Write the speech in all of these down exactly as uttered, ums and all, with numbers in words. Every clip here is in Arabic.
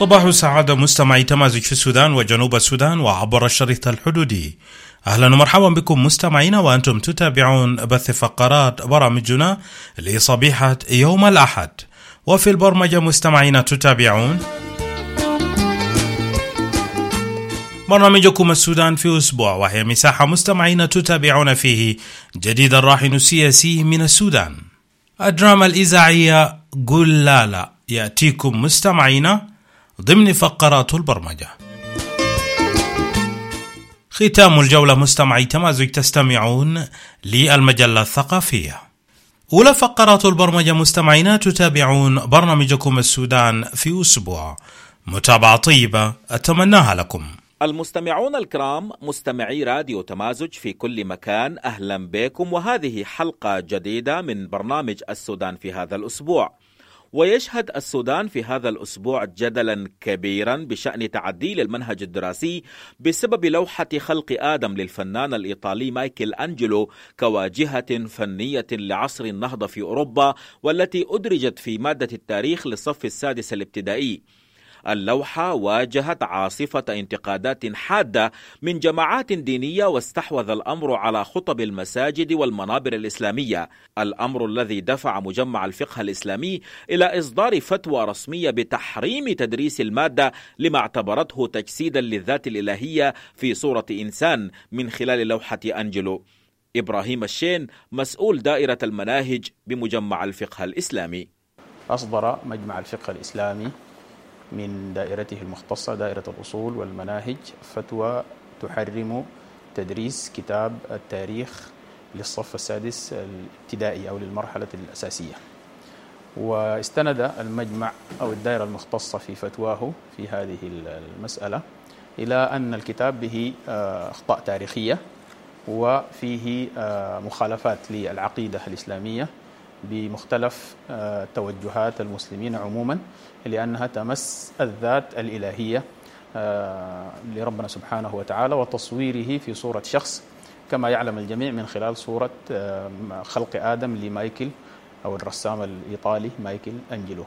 صباح السعادة مستمعي تمازج في السودان وجنوب السودان وعبر الشريط الحدودي. أهلا ومرحبا بكم مستمعين وأنتم تتابعون بث فقرات برامجنا لصبيحة يوم الأحد. وفي البرمجة مستمعين تتابعون برنامجكم السودان في أسبوع، وهي مساحة مستمعين تتابعون فيه جديد الراهن السياسي من السودان. الدراما الإذاعية قل لا لا يأتيكم مستمعين ضمن فقرات البرمجة. ختام الجولة مستمعي تمازج تستمعون للمجلة الثقافية. أولى فقرات البرمجة مستمعين تتابعون برنامجكم السودان في أسبوع. متابعة طيبة أتمناها لكم. المستمعون الكرام، مستمعي راديو تمازج في كل مكان، أهلا بكم، وهذه حلقة جديدة من برنامج السودان في هذا الأسبوع. ويشهد السودان في هذا الأسبوع جدلا كبيرا بشأن تعديل المنهج الدراسي بسبب لوحة خلق آدم للفنان الإيطالي مايكل أنجلو كواجهة فنية لعصر النهضة في أوروبا، والتي أدرجت في مادة التاريخ للصف السادس الابتدائي. اللوحة واجهت عاصفة انتقادات حادة من جماعات دينية، واستحوذ الأمر على خطب المساجد والمنابر الإسلامية، الأمر الذي دفع مجمع الفقه الإسلامي إلى إصدار فتوى رسمية بتحريم تدريس المادة لما اعتبرته تجسيدا للذات الإلهية في صورة إنسان من خلال لوحة أنجلو. إبراهيم الشين، مسؤول دائرة المناهج بمجمع الفقه الإسلامي. أصدر مجمع الفقه الإسلامي من دائرته المختصة دائرة الأصول والمناهج فتوى تحرم تدريس كتاب التاريخ للصف السادس الابتدائي أو للمرحلة الأساسية. واستند المجمع أو الدائرة المختصة في فتواه في هذه المسألة إلى أن الكتاب به أخطاء تاريخية وفيه مخالفات للعقيدة الإسلامية بمختلف توجهات المسلمين عموما، لأنها تمس الذات الإلهية لربنا سبحانه وتعالى وتصويره في صورة شخص كما يعلم الجميع من خلال صورة خلق آدم لمايكل أو الرسام الإيطالي مايكل أنجلو،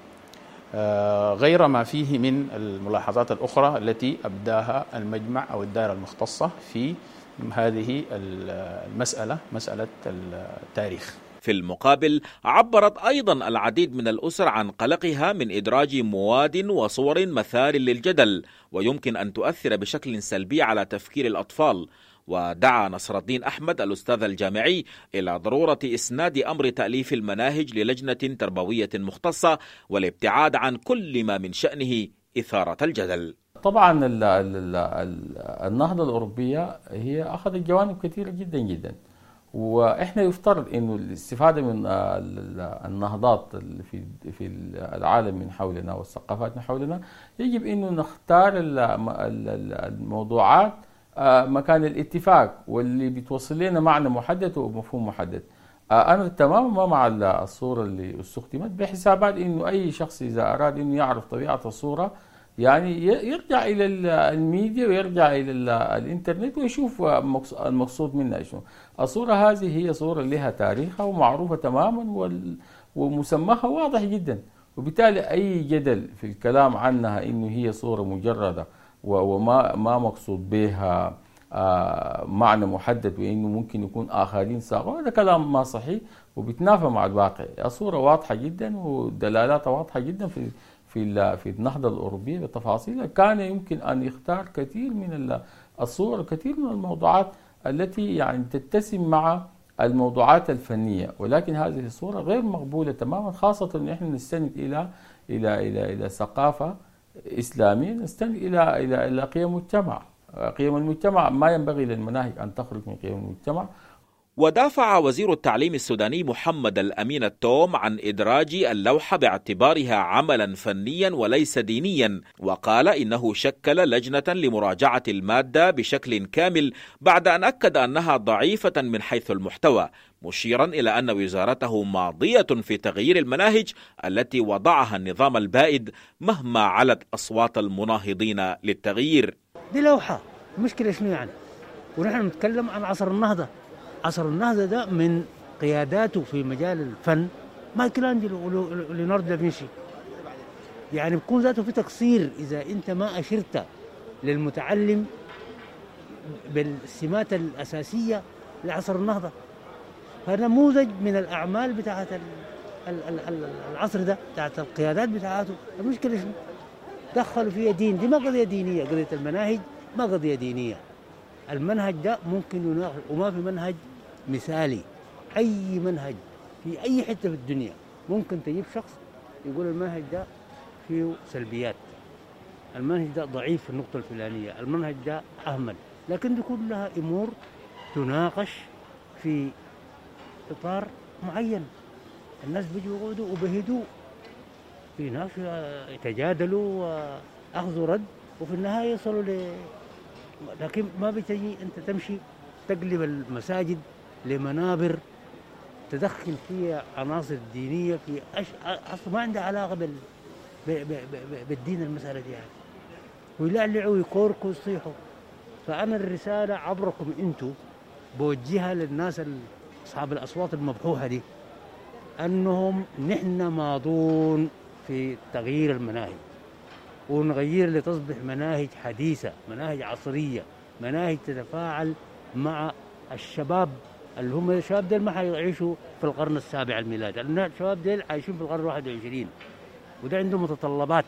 غير ما فيه من الملاحظات الأخرى التي أبداها المجمع أو الدائرة المختصة في هذه المسألة، مسألة التاريخ. في المقابل، عبرت أيضا العديد من الأسر عن قلقها من إدراج مواد وصور مثار للجدل ويمكن أن تؤثر بشكل سلبي على تفكير الأطفال. ودعا نصر الدين أحمد الأستاذ الجامعي إلى ضرورة إسناد أمر تأليف المناهج للجنة تربوية مختصة والابتعاد عن كل ما من شأنه إثارة الجدل. طبعا ال ال ال النهضة الأوروبية هي أخذت جوانب كثيرة جدا جدا، واحنا يفترض انه الاستفاده من النهضات في في العالم من حولنا والثقافات من حولنا يجب انه نختار الموضوعات مكان الاتفاق واللي بتوصل لنا معنى محدد ومفهوم محدد. انا تماما ما مع الصوره اللي استخدمت بحسابات انه اي شخص اذا اراد انه يعرف طبيعه الصوره يعني يرجع إلى الميديا ويرجع إلى الإنترنت ويشوف المقصود منها شنو. الصورة هذه هي صورة لها تاريخها ومعروفة تماما ومسماها واضح جدا، وبالتالي أي جدل في الكلام عنها إنه هي صورة مجردة وما ما مقصود بها معنى محدد وإنه ممكن يكون آخرين ساقوا، هذا كلام ما صحيح وبيتنافى مع الواقع. الصورة واضحة جدا ودلالاتها واضحة جدا في في في النهضة الأوروبية بتفاصيلها. كان يمكن أن يختار كثير من الصور، كثير من الموضوعات التي يعني تتسم مع الموضوعات الفنية، ولكن هذه الصورة غير مقبولة تماما، خاصة أن احنا نستند إلى إلى إلى إلى ثقافة إسلامية، نستند إلى إلى إلى قيم المجتمع. قيم المجتمع ما ينبغي للمناهج أن تخرج من قيم المجتمع. ودافع وزير التعليم السوداني محمد الأمين التوم عن إدراج اللوحة باعتبارها عملا فنيا وليس دينيا، وقال إنه شكل لجنة لمراجعة المادة بشكل كامل بعد أن أكد أنها ضعيفة من حيث المحتوى، مشيرا إلى أن وزارته ماضية في تغيير المناهج التي وضعها النظام البائد مهما علت أصوات المناهضين للتغيير. دي لوحة مشكلة شنو يعني؟ ونحن نتكلم عن عصر النهضة. عصر النهضة ده من قياداته في مجال الفن مايكل أنجلو وليوناردو دافنشي، يعني بيكون ذاته في تقصير إذا أنت ما أشرت للمتعلم بالسمات الأساسية لعصر النهضة. فنموذج من الأعمال بتاعت العصر ده بتاعت القيادات بتاعته. المشكلة شنو؟ دخلوا فيها دين. دي ما قضية دينية، قضية المناهج ما قضية دينية. المنهج ده ممكن يناقش، وما في منهج مثالي. أي منهج في أي حتة في الدنيا ممكن تجيب شخص يقول المنهج ده فيه سلبيات، المنهج ده ضعيف في النقطة الفلانية، المنهج ده أهمل. لكن دي كلها أمور تناقش في إطار معين. الناس بيجوا يقعدوا وبهدوء، في ناس يتجادلوا وأخذوا رد، وفي النهاية يصلوا ل... لكن ما بتجي أنت تمشي تقلب المساجد لمنابر تدخل فيها عناصر دينية في أش... أصلا ما عندها علاقة بال... ب... ب... ب... بالدين المسألة دي يعني. ويلعلعوا ويكوركوا ويصيحوا. فأنا الرسالة عبركم أنتم بوجهها للناس أصحاب الأصوات المبحوحة دي، أنهم نحن ماضون في تغيير المناهج، ونغير لتصبح مناهج حديثة، مناهج عصرية، مناهج تتفاعل مع الشباب اللي هم الشباب ديل ما حيعيشوا في القرن السابع الميلادي، لأن الشباب ديل عايشين في القرن الواحد والعشرين، وده عنده متطلبات.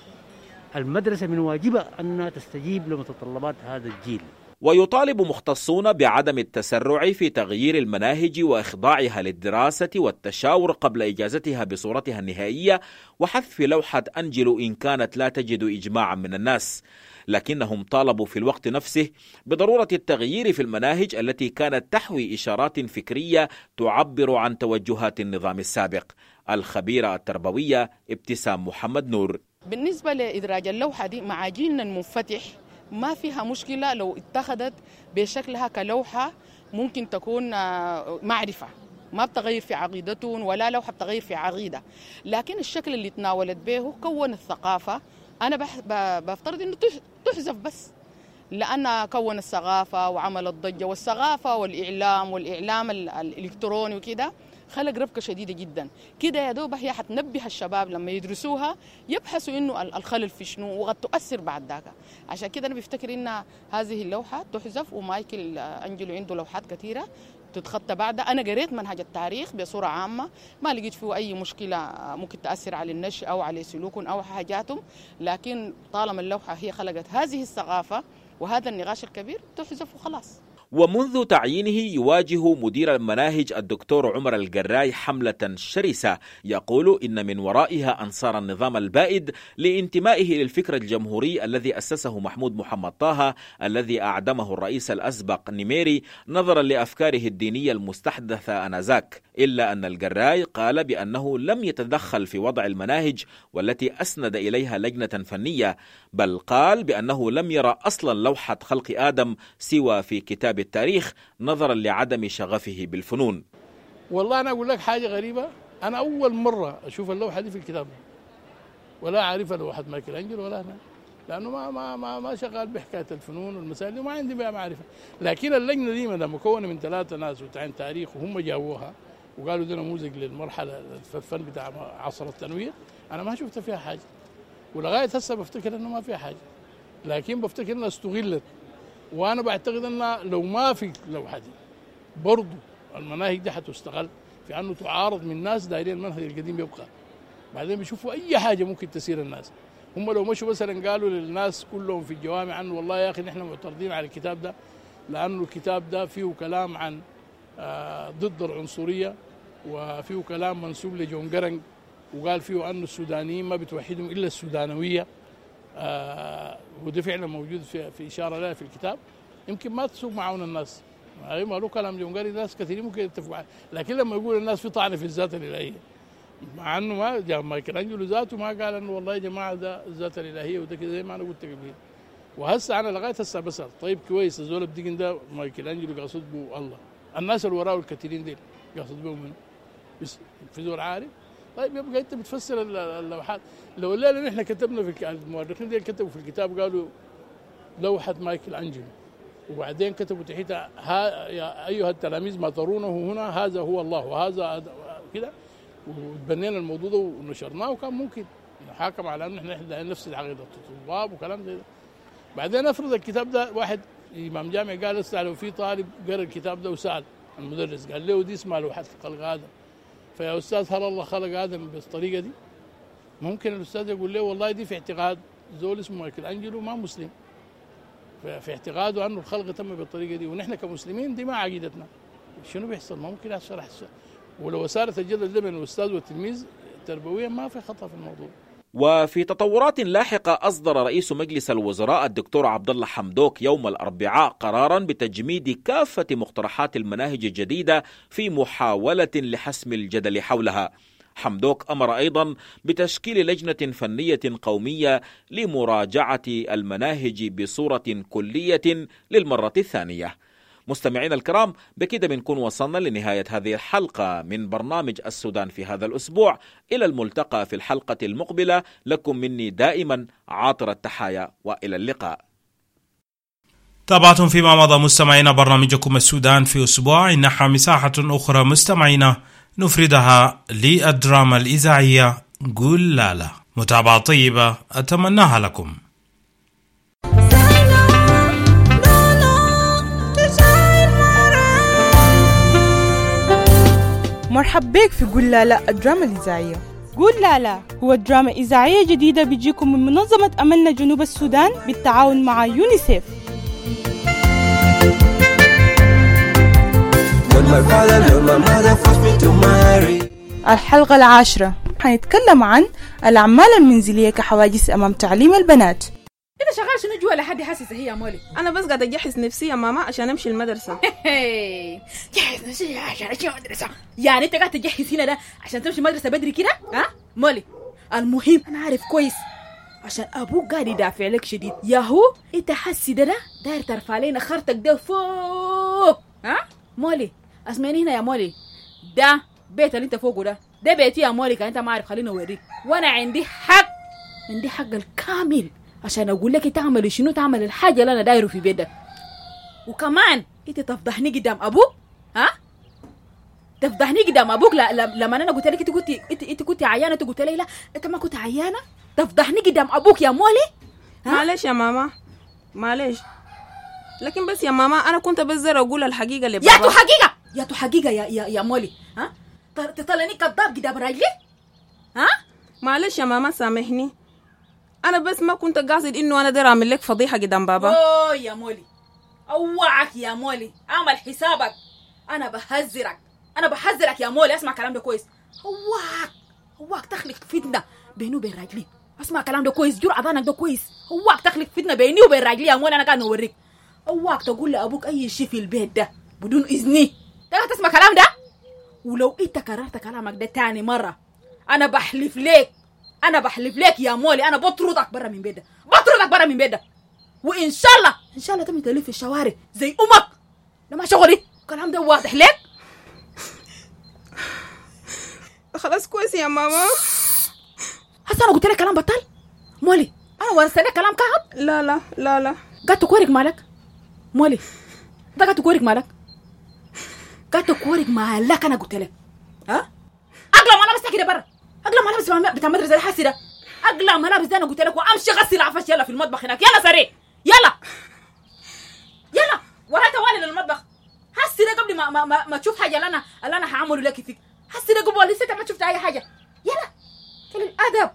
المدرسة من واجبها أنها تستجيب لمتطلبات هذا الجيل. ويطالب مختصون بعدم التسرع في تغيير المناهج وإخضاعها للدراسة والتشاور قبل إجازتها بصورتها النهائية، وحذف لوحة أنجلو إن كانت لا تجد إجماعا من الناس. لكنهم طالبوا في الوقت نفسه بضرورة التغيير في المناهج التي كانت تحوي إشارات فكرية تعبر عن توجهات النظام السابق. الخبيرة التربوية ابتسام محمد نور: بالنسبة لإدراج اللوحة دي مع جيلنا المنفتح ما فيها مشكلة لو اتخذت بشكلها كلوحة ممكن تكون معرفة، ما بتغير في عقيدتهم ولا لوحة بتغير في عقيدة. لكن الشكل اللي تناولت به كون الثقافة، أنا بفترض أنه تحذف بس، لأنها كون الثقافة وعمل الضجة، والثقافة والإعلام والإعلام الإلكتروني وكده خلق ربكة شديدة جدا كده. يا دوب هي حتنبه الشباب لما يدرسوها يبحثوا إنه الخلل في شنو، وقد تؤثر بعد ذاك. عشان كده أنا بفتكر إن هذه اللوحة تحذف، ومايكل أنجلو عنده لوحات كثيرة تتخطى بعدها. أنا قريت منهج التاريخ بصورة عامة، ما لقيت فيه أي مشكلة ممكن تأثر على النشء أو على سلوكهم أو حاجاتهم، لكن طالما اللوحة هي خلقت هذه الثقافة وهذا النقاش الكبير تحذف وخلاص. ومنذ تعيينه يواجه مدير المناهج الدكتور عمر القراي حملة شرسة يقول إن من ورائها أنصار النظام البائد لانتمائه للفكر الجمهوري الذي أسسه محمود محمد طه، الذي أعدمه الرئيس الأسبق نيميري نظرا لأفكاره الدينية المستحدثة آنذاك. إلا أن القراي قال بأنه لم يتدخل في وضع المناهج والتي أسند إليها لجنة فنية، بل قال بأنه لم يرى أصلا لوحة خلق آدم سوى في كتاب التاريخ نظرا لعدم شغفه بالفنون. والله أنا أقول لك حاجة غريبة، أنا أول مرة أشوف اللوحة دي في الكتاب، ولا أعرفها لوحة مايكل أنجلو ولا أنا، لأنه ما ما ما ما شغال بحكاية الفنون والمسائل وما عندي بها معرفة. لكن اللجنة دي ما مكونة من ثلاثة ناس وتعين تاريخ، وهم جاووها وقالوا ده نموذج للمرحلة في الفن بتاع عصر التنوير، أنا ما شفت فيها حاجة، ولغاية هسه بفتكر إنه ما فيها حاجة، لكن بفتكر إنها استغلت. وأنا بعتقد أن لو ما في لوحة دي برضو المناهج دي حتستغل في أنه تعارض من ناس دايرين المنهج القديم يبقى، بعدين بيشوفوا أي حاجة ممكن تسير الناس. هم لو مشوا مثلا قالوا للناس كلهم في الجوامع أنه والله يا أخي نحن معترضين على الكتاب ده لأنه الكتاب ده فيه كلام عن ضد العنصرية، وفيه كلام منسوب لجون جرنج، وقال فيه أن السودانيين ما بتوحدهم إلا السودانوية، آه وده فعلا موجود في, في إشارة لها في الكتاب، يمكن ما تسوق معاون الناس. ما له كلام جون جرنج ناس كثيرين ممكن يتفقوا عليه، لكن لما يقول الناس في طعن في الذات الإلهية، مع أنه ما جاء مايكل أنجلو ذاته ما قال أنه والله يا جماعة ده الذات الإلهية وده كده زي ما أنا قلت قبل. وهسه أنا لغاية هسه بسأل طيب كويس الزول بدقن ده مايكل أنجلو قاصد به الله، الناس اللي وراه الكثيرين ديل قاصد بهم من بس في زول عارف. طيب يبقى انت بتفسر اللوحات. لو الليله نحن كتبنا في المؤرخين ديل كتبوا في الكتاب قالوا لوحه مايكل أنجلو، وبعدين كتبوا تحتها ها يا ايها التلاميذ ما ترونه هنا هذا هو الله وهذا كده، وتبنينا الموضوع ده ونشرناه، وكان ممكن محاكمة على أنه إحنا نفس العقيدة الطلاب وكلام زي ده. بعدين أفرض الكتاب ده واحد إمام جامع قال لسه لو في طالب قرأ الكتاب ده وسأل المدرس قال له دي اسمها لوحة خلق آدم، فيا أستاذ هل الله خلق آدم بالطريقة دي؟ ممكن الأستاذ يقول له والله دي في اعتقاد زول اسمه مايكل أنجلو ما مسلم، في اعتقاده أنه الخلق تم بالطريقة دي، ونحن كمسلمين دي ما عقيدتنا. شنو بيحصل؟ ممكن يحصل أحسن. ولو صارت الجدل ده بين الأستاذ والتلميذ تربويا ما في خطأ في الموضوع. وفي تطورات لاحقة أصدر رئيس مجلس الوزراء الدكتور عبد الله حمدوك يوم الأربعاء قرارا بتجميد كافة مقترحات المناهج الجديدة في محاولة لحسم الجدل حولها. حمدوك أمر أيضا بتشكيل لجنة فنية قومية لمراجعة المناهج بصورة كلية للمرة الثانية. مستمعين الكرام، بكده بنكون وصلنا لنهاية هذه الحلقة من برنامج السودان في هذا الأسبوع. إلى الملتقى في الحلقة المقبلة، لكم مني دائما عاطر التحايا وإلى اللقاء. تابعتم فيما مضى مستمعين برنامجكم السودان في أسبوع. إنها مساحة أخرى مستمعين نفردها للدراما الإذاعية قول لا لا. متابعة طيبة أتمناها لكم. مرحب بك في قول لا لا الدراما الإذاعية. قول لا لا هو دراما إذاعية جديدة بيجيكم من منظمة أملنا جنوب السودان بالتعاون مع يونيسيف. الحلقة العاشرة حنتكلم عن الأعمال المنزلية كحواجز أمام تعليم البنات. انت شغال شنو جوا لحد حاسس هي يا مولي؟ انا بس قاعده اجهز نفسي يا ماما عشان امشي المدرسه. جهز نفسي عشان امشي المدرسه؟ يعني انت قاعد تجهز هنا ده عشان تمشي المدرسه بدري كده؟ ها مولي، المهم انا عارف كويس عشان ابوك قاعد يدافع لك شديد. ياهو انت حسي ده ده داير ترفع لنا خرطك ده فوق. ها مولي اسمعني هنا يا مولي، ده بيت اللي انت فوقه ده ده بيتي يا مولي. كان انت ما عارف خليني اوريك، وانا عندي حق عندي حق الكامل عشان اقول لك تعمل شنو، تعمل الحاجه اللي انا دايره في بيتك. وكمان انت تفضحني قدام ابوك. ها تفضحني قدام ابوك. لا لما انا قلت لك انت كنت انت انت كنت عيانه، انت قلت لي لا انت ما كنت عيانه. تفضحني قدام ابوك يا مولي. معلش يا ماما معلش، لكن بس يا ماما انا كنت بزر اقول الحقيقه لبابا. يا تو حقيقه يا تو حقيقه يا يا, يا مولي. ها تطلعني كذاب قدام راجلي. ها معلش يا ماما سامحني، انا بس ما كنت قاصد انه انا داير اعمل لك فضيحه قدام بابا. اوه يا مولي اوعك يا مولي، اعمل حسابك. انا بحذرك انا بحذرك يا مولي، اسمع كلام ده كويس. اوعك اوعك تخلق فتنه بيني وبين راجلي. اسمع كلام ده كويس، جرأة ضانك ده كويس. اوعك تخلق فتنه بيني وبين راجلي يا مولي. انا قاعد اوريك. اوعك تقول لابوك اي شيء في البيت ده بدون اذني. تقدر تسمع كلام ده؟ ولو انت كررت كلامك ده تاني مره انا بحلف لك انا بحلف لك يا مولي انا بطردك برا من بيتك، بطردك برا من بيتك. وان شاء الله ان شاء الله تمي تلف في الشوارع زي امك. ده ما شغلي، الكلام ده واضح لك. خلاص كويس يا ماما. هسه انا قلت لك كلام بطل مولي؟ انا ورثت لك كلام كعب؟ لا لا لا لا قاعد تكورك مالك مولي؟ ده قاعد تكورك مالك؟ قاعد تكورك مالك. انا قلت لك ها اقلع ملابس كده برا، اقلع ملابس بتاع المدرسه ده حاسي ده، اقلع ملابس ده. انا قلت لك وامشي غسل عفش يلا في المطبخ هناك. يلا سريع يلا يلا ولا توالي للمطبخ. حسي ده قبل ما ما, ما, ما تشوف حاجه اللي انا اللي انا هعمله لك فيك. حسي ده قبل لسه ما شفت اي حاجه. يلا كل الادب.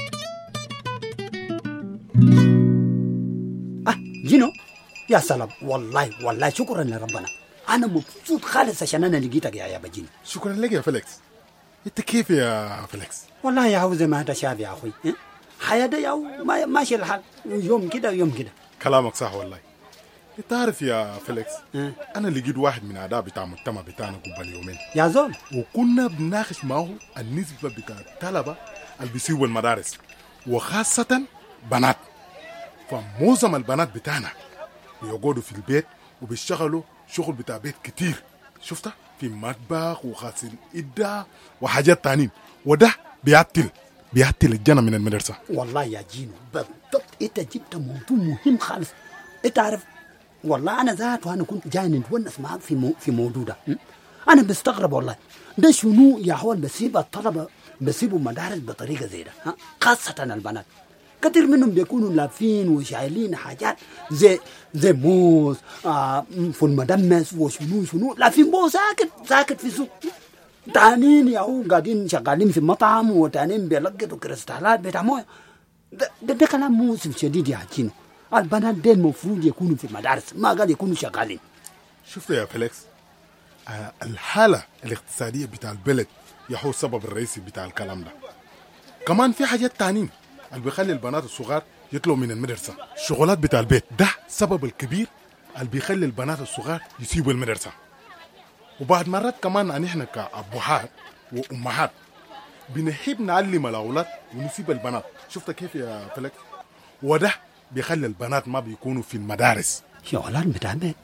اه جينو يا سلام، والله والله شكرا لربنا. انا مبسوط خالص عشان انا لقيتك يا يا بجين. شكرا لك يا فليكس. انت كيف يا فليكس؟ والله يا عاوز ما تشاف يا اخوي. حياة ده يا ماشي الحال، يوم كده ويوم كده. كلامك صح والله. انت عارف يا فليكس اه؟ انا لقيت واحد من اعداء بتاع المجتمع بتاعنا قبل يومين يا زول، وكنا بنناقش معه النسبة بتاع الطلبة اللي بيسيبوا المدارس وخاصة بنات. فمعظم البنات بتاعنا بيقعدوا في البيت وبيشتغلوا شغل بتاع بيت كتير، شفتها في مطبخ وغسل إدة وحاجات تانين، وده بيعطل بيعطل الجنة من المدرسة. والله يا جينو بالضبط انت جبت موضوع مهم خالص. انت عارف والله انا ذات وانا كنت جاي نتونس معاك في مو في موضوع ده. انا بستغرب والله، ده شنو يا حول بسيب الطلبة بسيبوا مدارس بطريقه زي ده، ها خاصه البنات كثير منهم بيكونوا لافين وشايلين حاجات زي زي موز آه فول مدمس وشنو شنو، لافين بو ساكت ساكت في سوق. تانين يا هو قاعدين شغالين في مطعم وتانين بيلقطوا كريستالات بتاع مويه. ده, ده, ده كلام موسم شديد يا حكينا. البنات دي المفروض يكونوا في المدارس، ما قاعد يكونوا شغالين. شفت يا فليكس، آه الحالة الاقتصادية بتاع البلد يهو السبب الرئيسي بتاع الكلام ده. كمان في حاجات تانين اللي بيخلي البنات الصغار يطلعوا من المدرسة، الشغلات بتاع البيت ده سبب الكبير اللي بيخلي البنات الصغار يسيبوا المدرسة. وبعد مرات كمان ان احنا كأبوهات وأمهات بنحب نعلم الأولاد ونسيب البنات. شفت كيف يا فليكس؟ وده بيخلي البنات ما بيكونوا في المدارس. شغلات بتاع بيت؟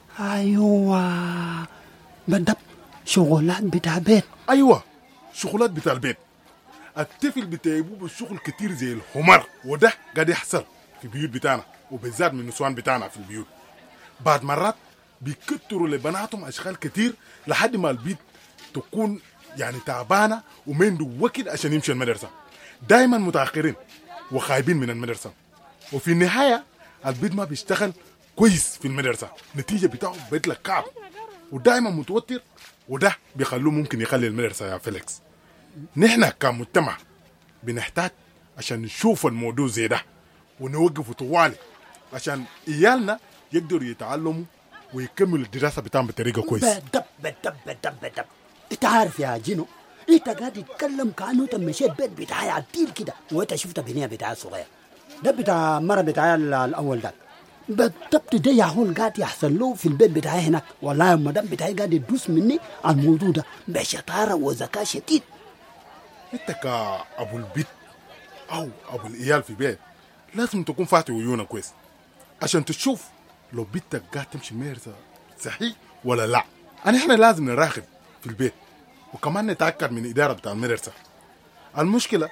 ايوه بالضبط، شغلات بتاع بيت. ايوه شغلات بتاع البيت. الطفل بتايبوه بالشغل كتير زي الحمار، وده قاعد يحصل في بيوت بتاعنا وبالذات من النسوان بتاعنا في البيوت. بعد مرات بيكتروا لبناتهم اشغال كتير لحد ما البيت تكون يعني تعبانه وما عنده وقت عشان يمشي المدرسه، دايما متاخرين وخايبين من المدرسه، وفي النهايه البيت ما بيشتغل كويس في المدرسه، نتيجه بتاعه بيطلع كعب ودايما متوتر، وده بيخلوه ممكن يخلي المدرسه يا فيليكس. نحن كمجتمع بنحتاج عشان نشوف الموضوع زي ده ونوقفه طوالي عشان ايالنا يقدروا يتعلموا ويكملوا الدراسه بتاعهم بطريقه كويسه. بدب بدب بدب بدب. انت عارف يا جينو، انت قاعد تتكلم كانه انت مشيت بيت بتاعي عديل كده وانت شفت بنيه بتاعي صغير. ده بتاع مره بتاعي الاول ده بالضبط، ده يا هو قاعد يحصل له في البيت بتاعي هناك. والله المدام بتاعي قاعد يدوس مني على الموضوع ده بشطاره وذكاء شديد. انت كابو البيت او ابو الايال في بيت لازم تكون فاتح عيونك كويس عشان تشوف لو بيتك قاعد تمشي المدرسه صحيح ولا لا. انا احنا لازم نراقب في البيت وكمان نتاكد من الاداره بتاع المدرسه. المشكله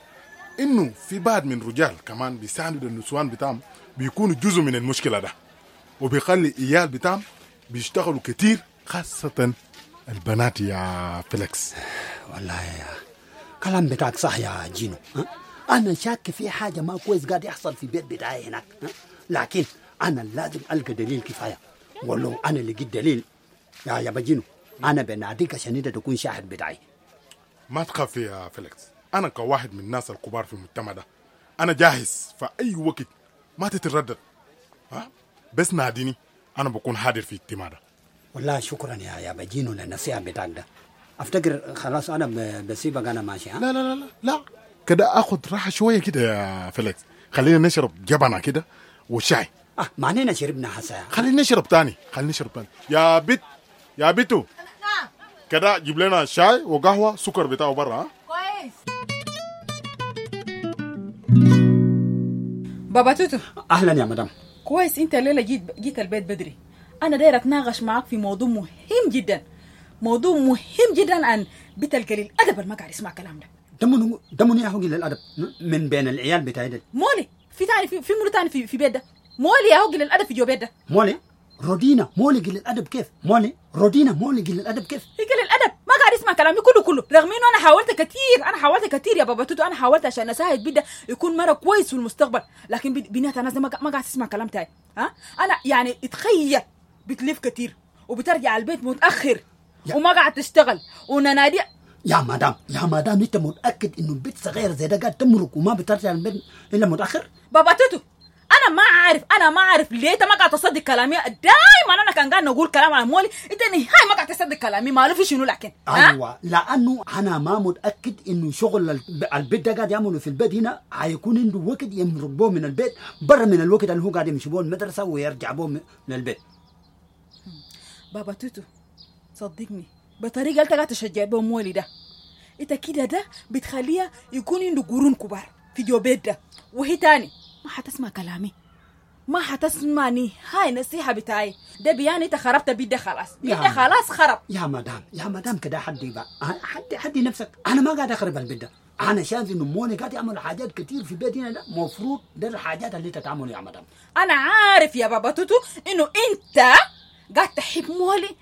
انه في بعض من رجال كمان بيساندوا النسوان بتاعهم بيكونوا جزء من المشكله ده، وبيخلي ايال بتاعهم بيشتغلوا كتير خاصه البنات يا فيليكس. والله يا كلام بتاعك صح يا جينو. ها؟ انا شاك في حاجه ما كويس قاعد يحصل في بيت بتاعي هناك. ها؟ لكن انا لازم القى دليل كفايه، ولو انا لقيت دليل يا يا بجينو انا بناديك عشان انت تكون شاهد بتاعي. ما تخاف يا فيليكس، انا كواحد من الناس الكبار في المجتمع ده انا جاهز في اي وقت، ما تتردد. ها بس ناديني انا بكون حاضر في اجتماع ده. والله شكرا يا يا بجينو للنصيحه بتاعك ده. افتكر خلاص انا بسيبك انا ماشي. ها لا لا لا لا, لا. كده اخد راحه شويه كده يا فيليكس، خلينا نشرب جبنه كده وشاي. اه معنينا شربنا حسا، خلينا نشرب تاني خلينا نشرب تاني يا بيت يا بيتو. نعم كده جيب لنا شاي وقهوه سكر بتاعه برا. ها كويس. بابا توتو. اهلا يا مدام. كويس انت الليله جيت جيت البيت بدري. انا داير اتناقش معاك في موضوع مهم جدا، موضوع مهم جدا عن بيت القليل ادب اللي ما قاعد يسمع كلام ده. دمني دمني يا هو قليل الادب من بين العيال بتاعي ده. مولي في تاني في في منو تاني في في بيت ده؟ مولي يا هو قليل الادب في جو بيت ده. مولي رودينا مولي قليل الادب كيف؟ مولي رودينا مولي قليل الادب كيف؟ قليل الادب ما قاعد يسمع كلامي كله كله، رغم انه انا حاولت كثير، انا حاولت كثير يا بابا توتو، انا حاولت عشان اساعد بيت ده يكون مره كويس في المستقبل، لكن بنات الناس ما ما قاعد تسمع كلام تاعي. ها انا يعني اتخيل بتلف كتير وبترجع البيت متاخر وما قاعد تشتغل وننادي. يا مدام يا مدام انت متاكد انه البيت صغير زي ده قاعد تمرق وما بترجع البيت الا متاخر؟ بابا توتو انا ما عارف انا ما عارف ليه انت ما قاعد تصدق كلامي. دايما انا كان قاعد نقول كلام عن مولي، انت نهايه ما قاعد تصدق كلامي، ما في شنو لكن ايوه لانه انا ما متاكد انه شغل البيت ده قاعد يعمله في البيت هنا هيكون عنده وقت يمرق به من البيت برا من الوقت اللي هو قاعد يمشي به المدرسه ويرجع به من البيت. بابا توتو صدقني بطريقه انت قاعد تشجع به مولي ده، انت كده ده بتخليها يكون عنده قرون كبار في جو بيت ده، وهي تاني ما حتسمع كلامي، ما حتسمعني هاي نصيحه بتاعي ده بياني انت خربت بيت ده خلاص، بيت ده خلاص خرب. يا مدام يا مدام كده حدي بقى حدي حدي نفسك، انا ما قاعد اخرب البيت ده، انا شايف انه مولي قاعد يعمل حاجات كتير في بيتنا ده، مفروض ده الحاجات اللي تتعمل يا مدام. انا عارف يا بابا توتو انه انت قاعد تحب مولي اكتر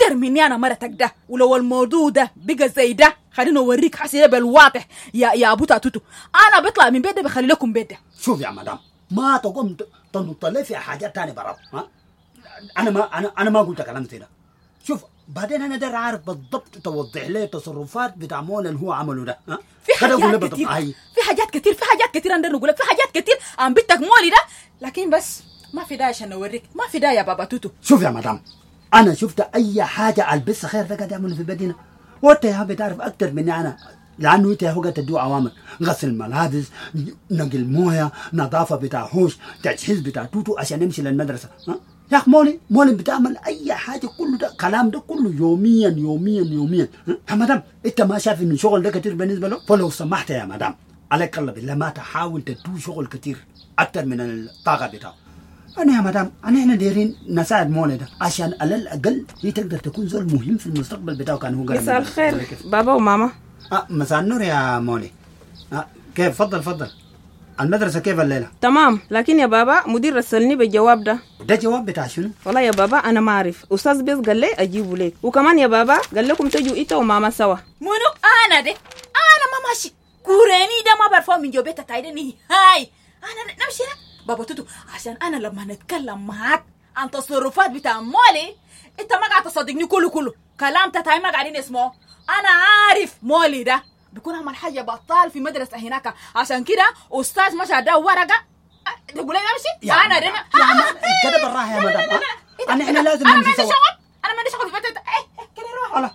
اكتر مني انا مرتك ده. ولو الموضوع ده بقى زي ده خلينا اوريك حسي بالواضح يا يا ابو تاتوتو. انا بطلع من بيت ده بخلي لكم بيت ده. شوف يا مدام ما تقوم تنط لي في حاجات تانية برا. ها انا ما انا انا ما قلت كلام كده. شوف بعدين انا داير عارف بالضبط توضح لي التصرفات بتاع مول اللي هو عمله ده. ها في حاجات كتير في حاجات كتير في حاجات كتير انا نقول لك في حاجات كتير عم بنتك مولي ده، لكن بس ما في داعي عشان اوريك، ما في داعي يا بابا توتو. شوف يا مدام انا شفت اي حاجه البسها خير ده قاعد يعملوا في بيتنا، وانت يا بتعرف اكتر مني انا، لانه انت هو قاعد تدوا اوامر غسل الملابس، نقل مويه، نظافه بتاع هوش، تجهيز بتاع توتو عشان نمشي للمدرسه. ها يا اخ مولي مولي بتعمل اي حاجه، كله ده كلام ده كله يوميا يوميا يوميا. يا مدام انت ما شايف انه شغل ده كتير بالنسبه له؟ فلو سمحت يا مدام عليك الله بالله ما تحاول تدو شغل كتير اكتر من الطاقه بتاعه. انا يا مدام انا احنا دايرين نساعد مولي ده عشان على الاقل هي تقدر تكون زول مهم في المستقبل بتاعه. كان هو قال مساء الخير بابا وماما. اه مساء النور يا مولي. اه كيف؟ فضل فضل. المدرسه كيف الليله؟ تمام، لكن يا بابا مدير رسلني بالجواب ده. ده جواب بتاع شنو؟ والله يا بابا انا ما اعرف، استاذ بيس قال لي اجيبه لك، وكمان يا بابا قال لكم تجوا انت وماما سوا. منو انا ده؟ انا ما ماشي كوراني ده ما بعرفه من جوبيتا تايدني. هاي انا نمشي بابا توتو عشان انا لما نتكلم معاك عن تصرفات بتاع مولي انت ما قاعد تصدقني كله كله كلام تاعي ما قاعدين اسمه. انا عارف مولي ده بيكون عمل حاجه بطال في مدرسه هناك، عشان كده استاذ مشى ده ورقه تقول لي امشي. انا ده كده بالراحه يا مدام. انا احنا لازم نمشي سوا. انا ما عندي شغل في البيت. ايه كده روح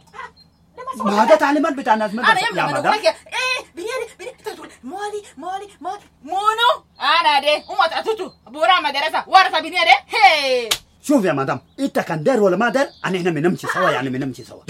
ما هذا تعليمات بتاع الناس مدرسه. انا يا مدام ايه بنيادي بنيادي تقول مولي مولي مولي مونو انا ده وما تعتوتو بورا مدرسه ورثه بنيادي. هي شوف يا مدام انت كان دار ولا ما دار انا احنا بنمشي سوا، يعني بنمشي سوا.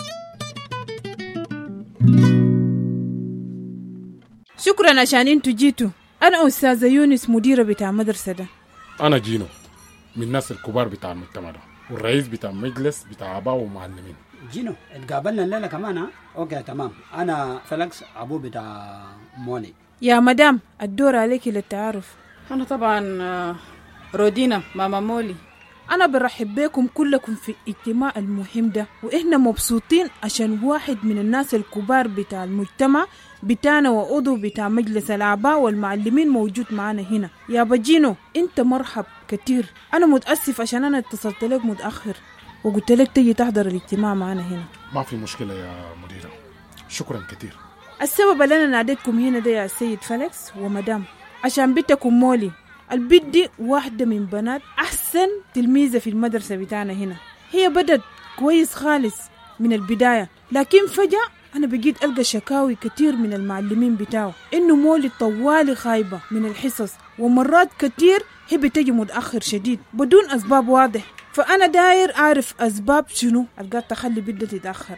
شكرا عشان انتوا جيتوا. انا استاذه يونس مديره بتاع مدرسه ده. انا جينو من الناس الكبار بتاع المجتمع ده والرئيس بتاع مجلس بتاع اباء ومعلمين. جينو اتقابلنا الليله كمان. ها اوكي تمام. انا فلكس ابو بتاع مولي. يا مدام الدور عليك للتعارف. انا طبعا رودينا ماما مولي. أنا برحب بكم كلكم في الاجتماع المهم ده، وإحنا مبسوطين عشان واحد من الناس الكبار بتاع المجتمع بتاعنا وعضو بتاع مجلس الآباء والمعلمين موجود معنا هنا. يا بجينو أنت مرحب كتير. أنا متأسف عشان أنا اتصلت لك متأخر وقلت لك تيجي تحضر الاجتماع معنا هنا. ما في مشكلة يا مديرة، شكرا كتير. السبب اللي أنا ناديتكم هنا ده يا سيد فلكس ومدام عشان بنتكم مولي. البنت دي واحدة من بنات أحسن تلميذة في المدرسة بتاعنا هنا. هي بدت كويس خالص من البداية، لكن فجأة أنا بقيت ألقى شكاوي كتير من المعلمين بتاعه إنه مولي طوالي خايبة من الحصص، ومرات كتير هي بتجي متأخر شديد بدون أسباب واضح. فأنا داير أعرف أسباب شنو القات تخلي بدها تتأخر.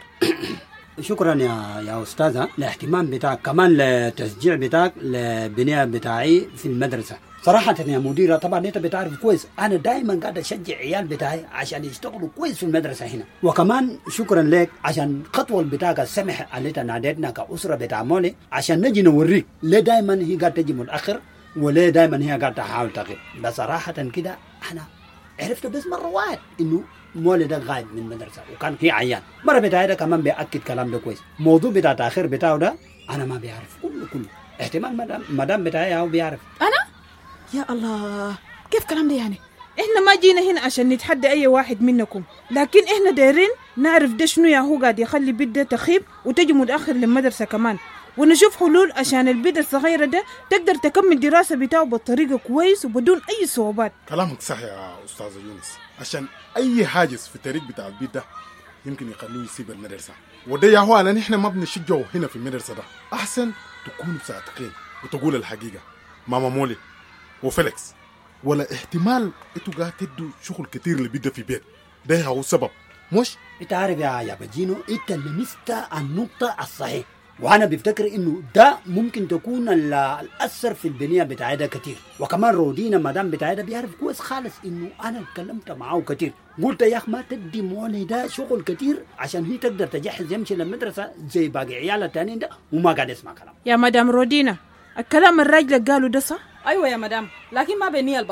شكرا يا يا أستاذة الاهتمام بتاعك، كمان للتشجيع بتاعك للبناء بتاعي في المدرسة. صراحة يا مديرة طبعا انت بتعرف كويس انا دايما قاعد اشجع عيال بتاعي عشان يشتغلوا كويس في المدرسة هنا. وكمان شكرا لك عشان خطوة بتاعك السمح اللي انت ناديتنا كأسرة بتاع مولي عشان نجي نوريك ليه دايما هي قاعد تجي متأخر وليه دايما هي قاعد تحاول تغيب. بصراحة كده انا عرفت بس مرة واحد انه مولي ده غايب من المدرسة وكان هي عيان. مرة بتاعي ده كمان بيأكد كلام ده كويس. موضوع بتاع تأخير بتاعه ده انا ما بيعرف كله كله. احتمال مدام مدام بتاعي هو بيعرف. انا يا الله كيف كلام ده يعني؟ احنا ما جينا هنا عشان نتحدى اي واحد منكم، لكن احنا دايرين نعرف ده شنو يا هو قاعد يخلي بنت تخيب وتجي متاخر للمدرسه كمان، ونشوف حلول عشان البنت الصغيره ده تقدر تكمل دراسه بتاعه بطريقه كويس وبدون اي صعوبات. كلامك صح يا استاذه يونس، عشان اي حاجز في الطريق بتاع البيت ده يمكن يخلوه يسيب المدرسه، وده يا هو انا نحن ما بنشجعه هنا في المدرسه ده. احسن تكونوا صادقين وتقول الحقيقه. ماما مولي وفليكس ولا احتمال انتوا قاعد تدوا شغل كتير اللي بيده في بيت ده هو السبب مش؟ انت عارف يا يا بجينو انت لمست النقطة الصحيح، وانا بفتكر انه ده ممكن تكون الاثر في البنية بتاعي ده كتير. وكمان رودينا مدام بتاعي ده بيعرف كويس خالص انه انا اتكلمت معاه كتير، قلت يا اخ ما تدي مولي ده شغل كتير عشان هي تقدر تجهز يمشي للمدرسة زي باقي عيال التانيين ده، وما قاعد يسمع كلام. يا مدام رودينا الكلام الراجل قالوا ده صح؟ ايوه يا مدام، لكن ما بنية البطال.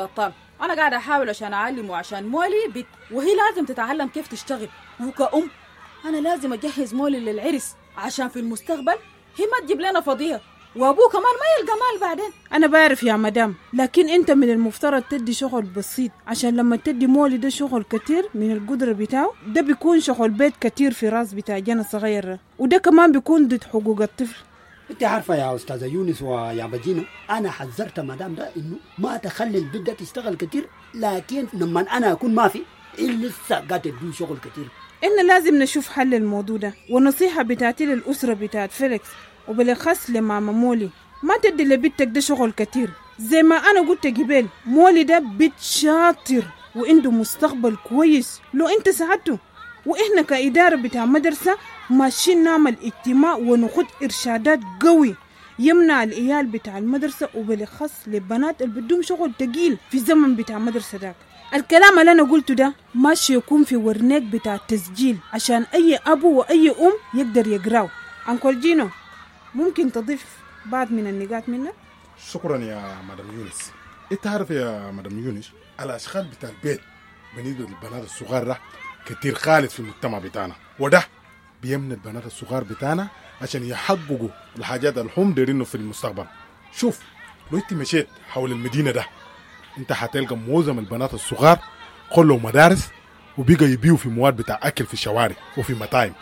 أنا قاعدة أحاول عشان أعلمه عشان مولي بنت وهي لازم تتعلم كيف تشتغل، وكأم أنا لازم أجهز مولي للعرس عشان في المستقبل هي ما تجيب لنا فضيحة وأبوه كمان ما يلقى مال بعدين. أنا بعرف يا مدام، لكن أنت من المفترض تدي شغل بسيط عشان لما تدي مولي ده شغل كتير من القدرة بتاعه، ده بيكون شغل بيت كتير في راس بتاع جنة صغيرة، وده كمان بيكون ضد حقوق الطفل. انت عارفة يا أستاذة يونس ويا بجينو، أنا حذرت مدام ده إنه ما تخلي البنت ده تشتغل كتير، لكن لما أنا أكون ما في إيه لسه قاعد تدي شغل كتير. إن لازم نشوف حل الموضوع ده، والنصيحة بتاعتي للأسرة بتاعت فيليكس وبالأخص لماما مولي، ما تدي لبنتك ده شغل كتير. زي ما أنا قلت جبال، مولي ده بنت شاطر وعنده مستقبل كويس لو أنت ساعدته. وإحنا كإدارة بتاع مدرسة ماشيين نعمل اجتماع ونخد إرشادات قوي يمنع العيال بتاع المدرسة وبالأخص للبنات اللي بدهم شغل تقيل في الزمن بتاع مدرسة داك. الكلام اللي أنا قلته ده ماشي يكون في ورنيك بتاع التسجيل عشان أي أبو وأي أم يقدر يقراو. أنكول جينو، ممكن تضيف بعض من النقاط منك؟ شكرا يا مدام يونس. انت عارف يا مدام يونس الاشغال بتاع البيت بالنسبه للبنات الصغار كتير خالد في المجتمع بتاعنا، وده بيمنع البنات الصغار بتاعنا عشان يحققوا الحاجات اللي هم دايرينه في المستقبل. شوف لو انت مشيت حول المدينه ده انت هتلقى معظم البنات الصغار خلوا مدارس وبيقى يبيعوا في مواد بتاع اكل في الشوارع وفي مطاعم.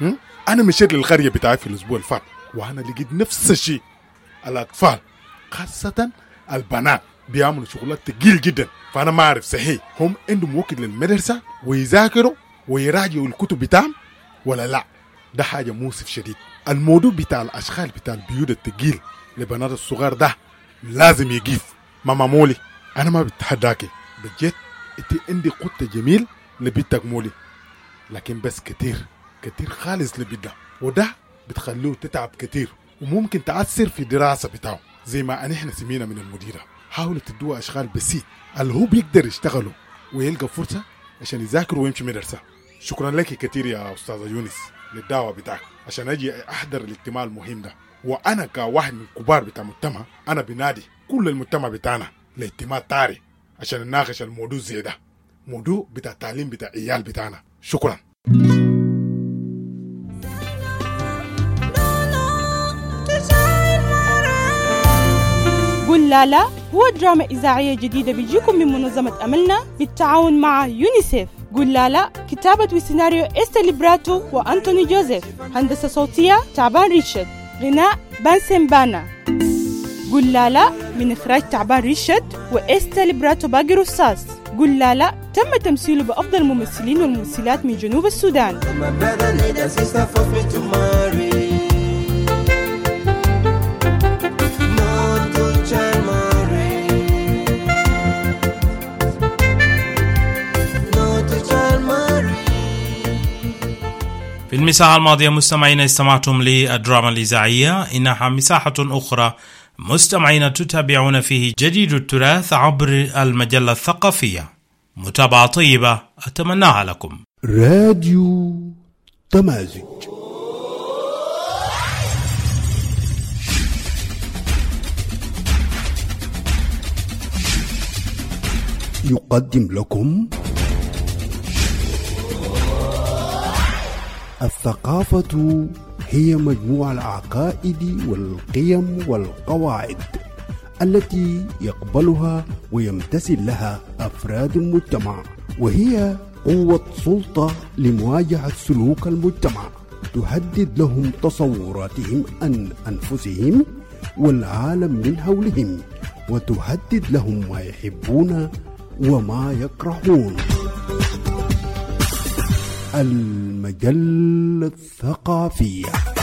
انا مشيت للقريه بتاعي في الاسبوع اللي فات وانا لقيت نفس الشيء. الاطفال خاصه البنات بيعملوا شغلات تقيل جدا، فانا ما اعرف صحيح هم عندهم وقت للمدرسه ويذاكروا ويراجعوا الكتب بتاعهم ولا لا. ده حاجه مؤسف شديد. الموضوع بتاع الاشغال بتاع البيوت التقيل لبنات الصغار ده لازم يقيف. ماما مولي انا ما بتحداكي بجد، انت عندي قطه جميل لبيتك مولي، لكن بس كتير كتير خالص لبيتها، وده بتخلوه تتعب كتير وممكن تأثر في الدراسة بتاعه. زي ما أن احنا سمينا من المديرة، حاولوا تدوها أشغال بسيط اللي هو بيقدر يشتغلوا ويلقى فرصة عشان يذاكروا ويمشي مدرسة. شكرا لك كتير يا أستاذة يونس للدعوة بتاعك عشان أجي أحضر الاجتماع المهم ده. وأنا كواحد من كبار بتاع المجتمع أنا بنادي كل المجتمع بتاعنا لاجتماع طارئ عشان نناقش الموضوع زي ده، موضوع بتاع التعليم بتاع عيال بتاعنا. شكرا. قل لا لا هو دراما إذاعية جديدة بيجيكم من منظمة أملنا بالتعاون مع يونيسيف. قل لا لا كتابة وسيناريو إستر ليبراتو وأنتوني جوزيف، هندسة صوتية تعبان ريشد، غناء بانسن بانا. قل لا لا من إخراج تعبان ريشد وإستر ليبراتو باقي رصاص. قل لا لا تم تمثيله بأفضل الممثلين والممثلات من جنوب السودان. في المساحة الماضية مستمعين استمعتم للدراما الإذاعية. إنها مساحة أخرى مستمعين تتابعون فيه جديد التراث عبر المجلة الثقافية. متابعة طيبة أتمناها لكم. راديو تمازج يقدم لكم الثقافة هي مجموع العقائد والقيم والقواعد التي يقبلها ويمتثل لها أفراد المجتمع، وهي قوة سلطة لمواجهة سلوك المجتمع، تهدد لهم تصوراتهم عن أنفسهم والعالم من حولهم، وتهدد لهم ما يحبون وما يكرهون. المجلة الثقافية.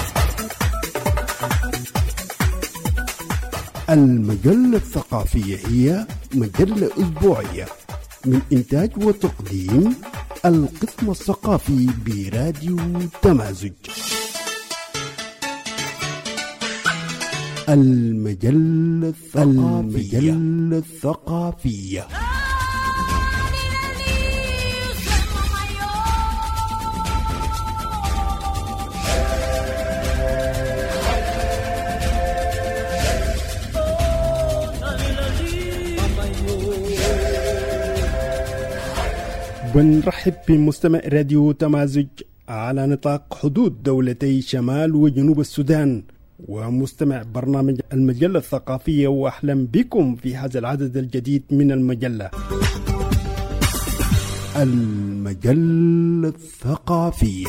المجلة الثقافية هي مجلة أسبوعية من إنتاج وتقديم القسم الثقافي براديو تمازج. المجلة الثقافية. المجلة الثقافية. ونرحب بمستمع راديو تمازج على نطاق حدود دولتي شمال وجنوب السودان ومستمع برنامج المجلة الثقافية، وأهلا بكم في هذا العدد الجديد من المجلة المجلة الثقافية.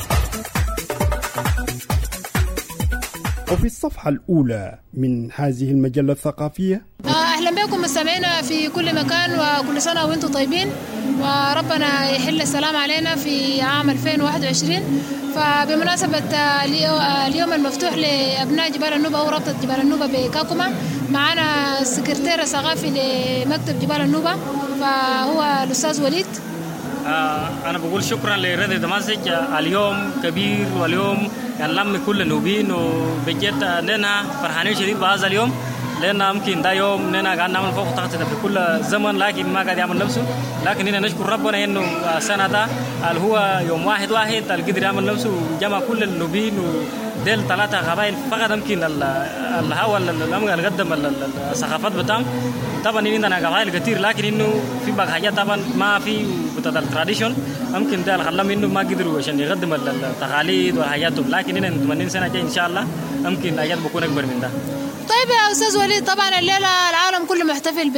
وفي الصفحة الأولى من هذه المجلة الثقافية أهلا بكم مستمعينا في كل مكان، وكل سنة وانتم طيبين، وربنا يحل السلام علينا في عام ألفين وواحد وعشرين. فبمناسبة اليوم المفتوح لأبناء جبال النوبة أو رابطة جبال النوبة بكاكوما، معنا السكرتير الثقافي لمكتب جبال النوبة فهو الأستاذ وليد. أنا بقول شكرا لراديو تمازج. اليوم كبير واليوم نلم كل النوبيين، وبجد نحن فرحانين شديد بهذا اليوم، لأن يمكن ده يوم نحن قاعد نعمل فوق تحت في كل زمن، لكن ما قاعد يعمل نفسه. لكن هنا نشكر ربنا إنه السنة ده اللي هو يوم واحد واحد اللي قدر يعمل نفسه وجمع كل النوبيين وديل ثلاثة قبائل فقط. يمكن الهوا اللي قدم الثقافات بتاعهم. طبعا عندنا قبائل كتير، لكن إنه في بعض حاجات طبعا ما في بتاع التراديشن، يمكن ده الخلام إنه ما قدروا عشان يقدم التقاليد وحاجاتهم. لكن هنا ثمانين سنة جاي إن شاء الله يمكن حاجات بكون أكبر من ده. طيب يا أستاذ وليد، طبعا الليلة العالم كله محتفل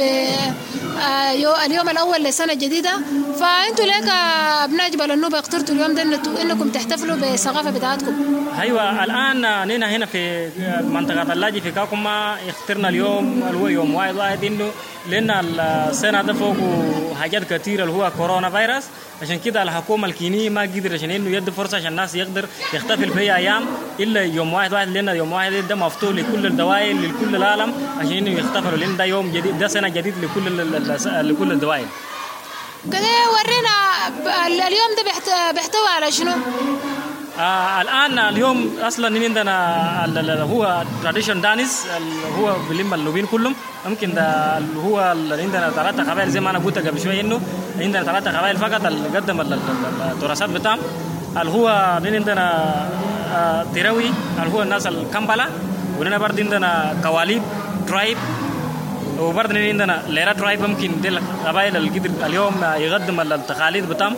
باليوم الأول لسنة جديدة، فأنتوا ليك أبناء جبال النوبة اخترتوا اليوم ده إنكم تحتفلوا بالثقافة بتاعتكم. أيوة، الآن نحن هنا في منطقة اللاجئ في كاكوما اخترنا اليوم اللي هو يوم واحد واحد، إنه لأن السنة ده فوق حاجات كتيرة اللي هو كورونا فيروس، عشان كده الحكومة الكينية ما قدر عشان إنه يدي فرصة عشان الناس يقدر يحتفل في أيام إلا يوم واحد واحد، لأن يوم واحد ده مفتوح لكل الدوائر لكل العالم عشان إنه يحتفلوا، لأن ده يوم جديد، ده سنة جديد لكل لكل الدوائر. كده ورينا اليوم ده بيحتوي على شنو؟ آه الآن اليوم أصلاً عندنا هو تراديشن دانس اللي هو بلم النوبين كلهم. يمكن ده اللي هو اللي عندنا ثلاثة قبائل زي ما أنا قلت قبل شوية، إنه عندنا ثلاثة قبائل فقط اللي قدم التراثات بتاعهم، اللي هو عندنا آه تيروي اللي هو الناس الكمبلا، وعندنا برضه عندنا كواليب ترايب، وبرضه عندنا ليرا ترايب. يمكن دي القبائل اللي قدر اليوم يقدم التقاليد بتاعهم.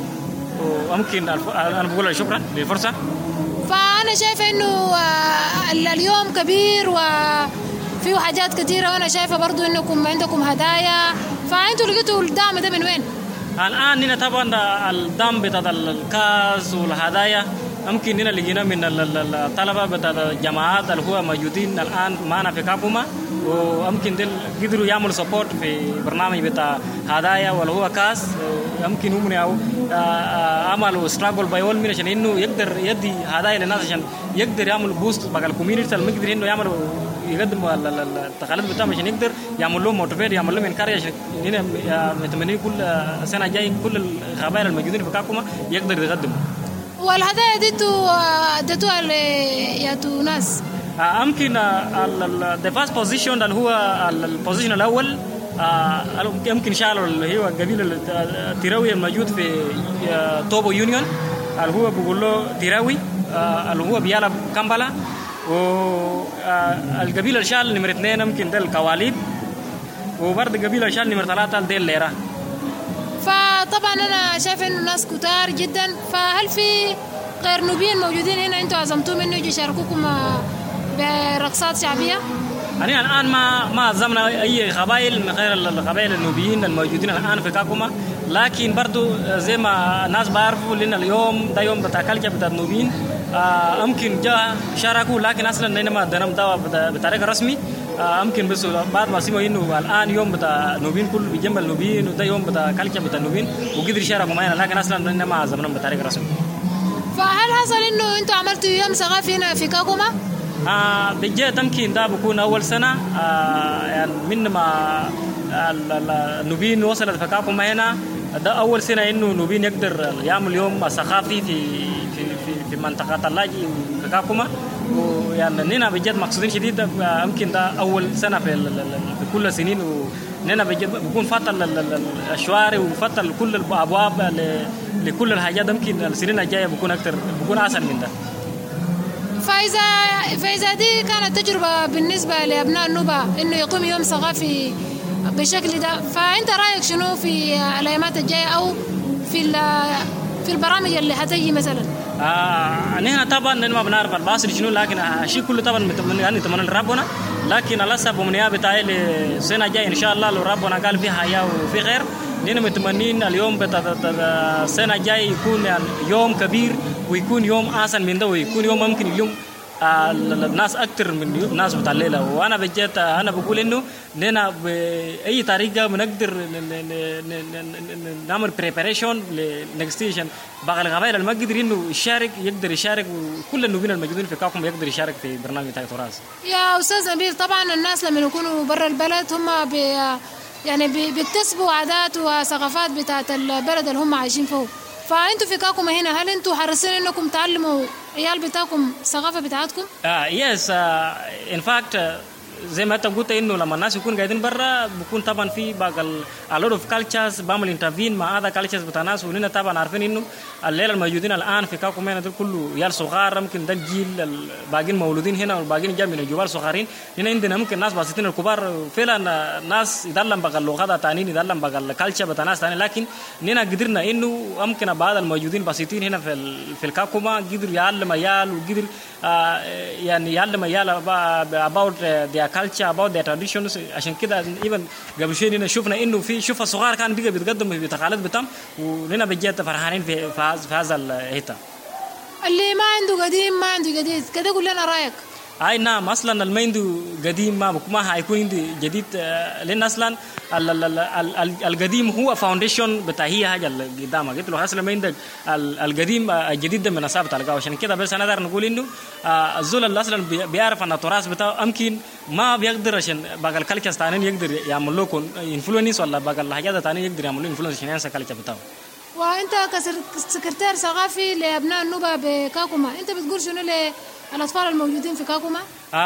وممكن أنا بقول شكرا للفرصة. فأنا شايفة إنه اليوم كبير وفيه حاجات كثيرة، وأنا شايفة برضو إنكم عندكم هدايا، فأنتوا لقيتوا الدعم ده من وين؟ الآن هنا طبعا الدعم بتاع الكاس والهدايا يمكن هنا لقينا من الطلبة بتاع الجامعات اللي هو موجودين الآن معنا في كاكوما، ويمكن دل قدروا يعملوا سبورت في برنامج بتاع هدايا واللي هو كاس. يمكن هم يعني عملوا ستراجل باي اول مين عشان انه يقدر يدي هدايا للناس عشان يقدر يعمل بوست بقى الكوميونتي اللي يقدر انه يعملوا يقدموا التقاليد بتاعهم عشان يقدر يعمل لهم موتيفيت، يعمل لهم انكارج عشان هنا متمنين كل سنه جاي كل القبائل الموجودين في كاكوما يقدر يقدموا. والهدايا دي اديتوها لياتوا ناس يمكن ذا فاست بوزيشن اللي هو البوزيشن الاول يمكن شالوا اللي هو القبيله التيراوي الموجود في توبو يونيون اللي هو بيقول له تيراوي اللي هو بيالا كامبالا، والقبيله اللي شال نمره اثنين يمكن ده الكواليب، وبرضه القبيله اللي شال نمره ثلاثه ده الليرا. فطبعا انا شايفه انه ناس كتار جدا، فهل في غير نوبيين موجودين هنا انتوا عزمتوهم انه يجي يشاركوكم برقصات شعبيه؟ يعني الآن ما ما عزمنا أي قبائل من غير القبائل النوبيين الموجودين الآن في كاكوما، لكن برضو زي ما الناس بعرفوا لنا اليوم ده يوم بتاع كلتشر بتاع النوبيين يمكن جاء شاركوا، لكن أصلا إنما دنم دوا بطريقة رسمي يمكن بس بعد ما سمعوا إنه الآن يوم بتاع النوبيين كله بيجمع النوبيين وده يوم بتاع كلتشر بتاع النوبيين وقدر يشاركوا معنا، لكن أصلا إنما عزمنا بطريقة رسمي. فهل حصل إنه أنتوا عملتوا يوم ثقافي هنا في كاكوما؟ آه بجد يمكن ده بكون أول سنة آه يعني من ما النوبيين وصلت في كاكوما هنا، ده أول سنة إنه النوبيين يقدر يعمل يوم ثقافي في في في, في منطقة اللاجئ في كاكوما، ويعني هنا بجد مقصودين شديد. يمكن ده أول سنة في في كل السنين، ونحن بجد بكون فتح الشوارع وفتح كل الأبواب لكل الحاجات. يمكن السنين الجاية بكون أكتر بكون أحسن من ده. فإذا فإذا دي كانت تجربة بالنسبة لأبناء النوبة إنه يقوم يوم ثقافي بالشكل ده، فأنت رأيك شنو في الأيامات الجاية أو في في البرامج اللي هتجي مثلا؟ آه نحن طبعا ما بنعرف الباصل شنو، لكن الشيء كله طبعا متمنى يعني نتمنى لربنا، لكن الله سبحانه ومنيا بتاعي السنه الجايه ان شاء الله لو ربنا قال في حياه وفي خير، نحن متمنين اليوم بتاع السنه الجايه يكون يعني يوم كبير ويكون يوم احسن من ده، ويكون يوم ممكن اليوم الناس اكثر من الناس بتاع الليله. وانا بجد انا بقول انه لنا باي طريقه بنقدر نعمل بريباريشن لنكستيشن باقي القبائل اللي ما قدر انه يشارك يقدر يشارك، وكل النوبيين الموجودين في كاكم يقدر يشارك في برنامج تاع تراث. يا استاذ نبيل، طبعا الناس لما يكونوا برا البلد هم بي يعني بيكتسبوا عادات وثقافات بتاعت البلد اللي هم عايشين فيه، فانتوا في كاكم هنا هل انتوا حريصين انكم تعلموا عيال بتاعكم الثقافه بتاعتكم؟ اه يس ان فاكت زي ما انت قلت انه لما الناس يكونوا قاعدين برا بيكون طبعا في باقي a lot of cultures بعمل انترفين مع هذا cultures بتاع الناس، ونحن طبعا عارفين انه الليله الموجودين الان في كاكم هنا دول كله عيال صغار، ممكن ده الجيل الباقيين مولودين هنا والباقيين جاي من الجبال صغارين. هنا عندنا ممكن ناس بسيطين الكبار فعلا ناس يتعلم باقي اللغات الثانيين يتعلم باقي الكالتشر بتاع ناس ثانيين، لكن نحن قدرنا انه ممكن بعض الموجودين بسيطين هنا في في الكاكوما قدر يعلم عيال وقدر آه يعني يعلم عيال about their culture about their traditions. عشان كده even قبل شوي هنا شفنا انه في شوفه صغار كان بيجي بيتقدم بتقاليد بتاعهم، ونحن بجد فرحانين في في هذا الحته. اللي ما عنده قديم ما عنده جديد كده، قول لنا رايك. اي نعم، اصلا اللي ما عنده قديم ما ما حيكون عنده جديد، لان اصلا القديم هو فاونديشن بتاع هي حاجه اللي قدامك. قلت له اصلا ما عندك القديم الجديد ده من اصابه تلقاه. عشان كده بس انا اقدر نقول انه الزول اللي اصلا بيعرف ان التراث بتاعه يمكن ما بيقدر عشان باقي الكالتشرز ثانيين يقدر يعمل له انفلونس، ولا باقي الحاجات الثانيه يقدر يعمل له انفلونس عشان ينسى الكالتشر بتاعه. وانت كسكرتير ثقافي لابناء النوبه بكاكوما، انت بتقول شنو للاطفال الموجودين في كاكوما؟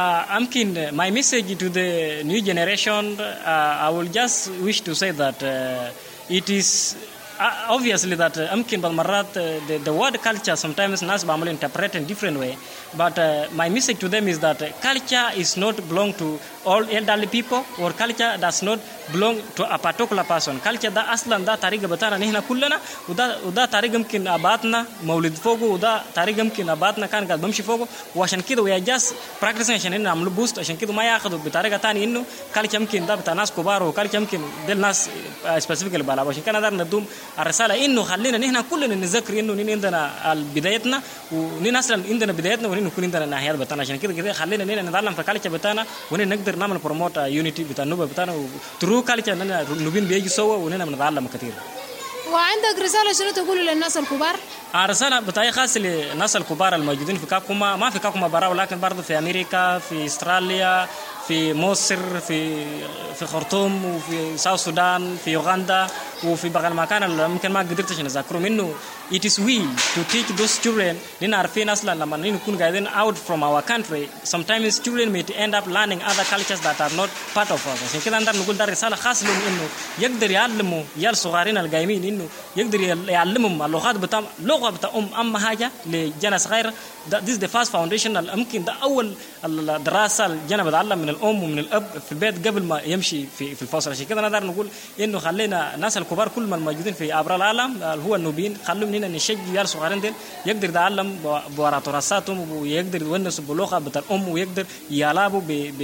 يمكن uh, my message to the new generation, uh, I will just wish to say that uh, it is uh, obviously that يمكن بالمرات uh, the, the word culture sometimes الناس بعمل interpret in different way, but uh, my message to them is that culture is not belong to all elderly people, or culture does not belong to a particular person. culture ده اصلا ده طريقه بتاعنا نحن كلنا، وده وده طريقه يمكن اباتنا مولد فوقه، وده طريقه يمكن اباتنا كان قاعد بمشي فوقه، وعشان كده ويا جاس براكتسنج عشان نعمل بوست. عشان كده ما ياخذوا بطريقه ثانيه انه culture يمكن ده بتاع ناس كبار، وculture يمكن ده الناس سبيسيفيكلي بالعاب. عشان كده نقدر ندوم الرساله انه خلينا نحن كلنا نتذكر انه نحن عندنا بدايتنا، ونحن اصلا عندنا بدايتنا، ونحن نكون عندنا النهايات بتاعنا. عشان كده كده خلينا نحن نتعلم في culture بتاعنا، ونحن نقدر نعمل بروموت يونيتي بتاع النوبه بتاعنا وترو culture اننا النوبيين بيجي سوا ونحن بنتعلم كثير. وعندك رساله شنو تقول للناس الكبار؟ رساله بتاعي خاصه للناس الكبار الموجودين في كاكوما، ما في كاكوما برا، ولكن برضه في امريكا، في استراليا، في مصر، في في خرطوم، وفي ساوث السودان، في يوغندا، وفي باقي المكان اللي ممكن ما قدرتش نذكرهم. انه it is we to teach those children. لأن عارفين أصلا لما نكون قاعدين out from our country sometimes children may end up learning other cultures that are not part of us. عشان كده نقدر نقول ده رسالة خاصة لهم، إنه يقدر يعلموا يال صغارين القايمين إنه يقدر يعلمهم اللغات بتاع لغة بتاع أم أهم حاجة لجنس غير. this is the first foundation. ممكن ده أول الدراسة الجنة بتعلم من الأم ومن الأب في البيت قبل ما يمشي في في الفصل. عشان كده نقدر نقول إنه خلينا الناس الكبار كل ما الموجودين في أبرار العالم هو النوبيين، خلوهم هنا نشجع يال صغارين ديل يقدر يتعلم بورا تراثاتهم، ويقدر يونسوا باللغة بتاع الأم، ويقدر يلعبوا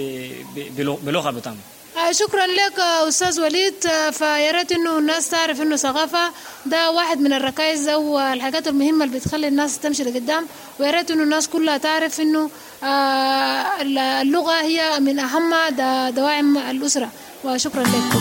بلغة بتاعهم. شكرا لك أستاذ وليد. فيا ريت إنه الناس تعرف إنه ثقافة ده واحد من الركائز أو الحاجات المهمة اللي بتخلي الناس تمشي لقدام، ويا ريت إنه الناس كلها تعرف إنه اللغة هي من أهم دواعم الأسرة. وشكرا لك.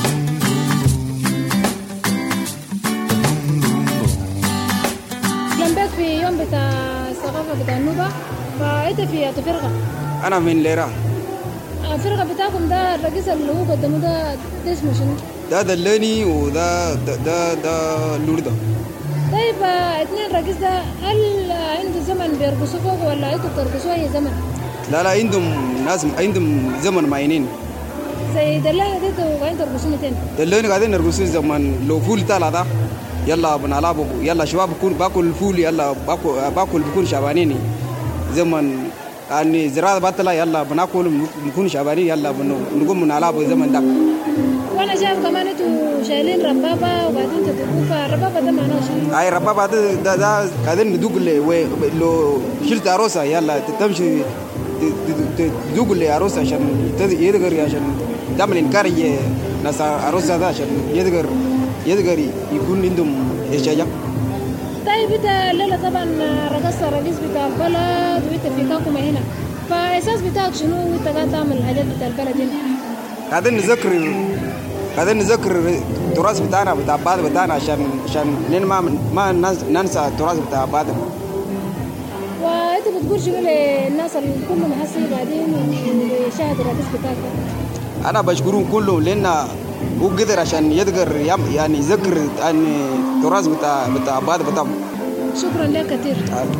جنبك في يوم بتاع الثقافة بتاع النوبة، فأنت في فرقة؟ أنا من ليرة. الفرقة بتاعكم ده الرئيس اللي هو قدمه ده ده اسمه شنو؟ ده دلاني وده ده ده, ده لوردة. طيب اثنين الرئيس ده هل عنده زمن بيرقصوا فوق ولا انتوا بترقصوا اي زمن؟ لا لا عندهم ناس عندهم زمن معينين. زي دلاني دي انتوا قاعدين ترقصوا متين؟ دلاني قاعدين نرقصوا زمن لو فول طالع ده يلا بنلعبوا، يلا شباب بكون باكل فول، يلا باكل باكل بكون شعبانيني زمن يعني زراعة بطلة، يلا بناكل بنكون شعبانين، يلا بنقوم نلعبوا زمن ده. وانا شايف كمان انتوا شايلين ربابه وبعدين تدقوا فالربابه ده معناه شنو؟ اي ربابه ده ده, ده قاعدين ندوق لو شلت عروسه يلا تمشي تدوق لعروسه عشان يقدر عشان تعمل انكار ناس عروسه ده عشان يقدر يقدر يكون عندهم احتياج. طيب انت الليله طبعا رقصت الرئيس بتاع البلد وانت في كاكوما هنا، فاساس بتاعك شنو وانت قاعد تعمل الحاجات بتاع البلد هنا؟ قاعدين نذكر قاعدين نذكر التراث بتاعنا بتاع بعض بتاعنا عشان عشان لين ما ما ننسى التراث بتاع بعضنا. وانت بتقول شنو للناس اللي كلهم هسه قاعدين يشاهدوا الرئيس بتاعك؟ انا بشكرهم كلهم لان هو قدر عشان يقدر يعني يذكر يعني التراث بتاع بتاع بعض بتاعهم. شكرا لك كثير.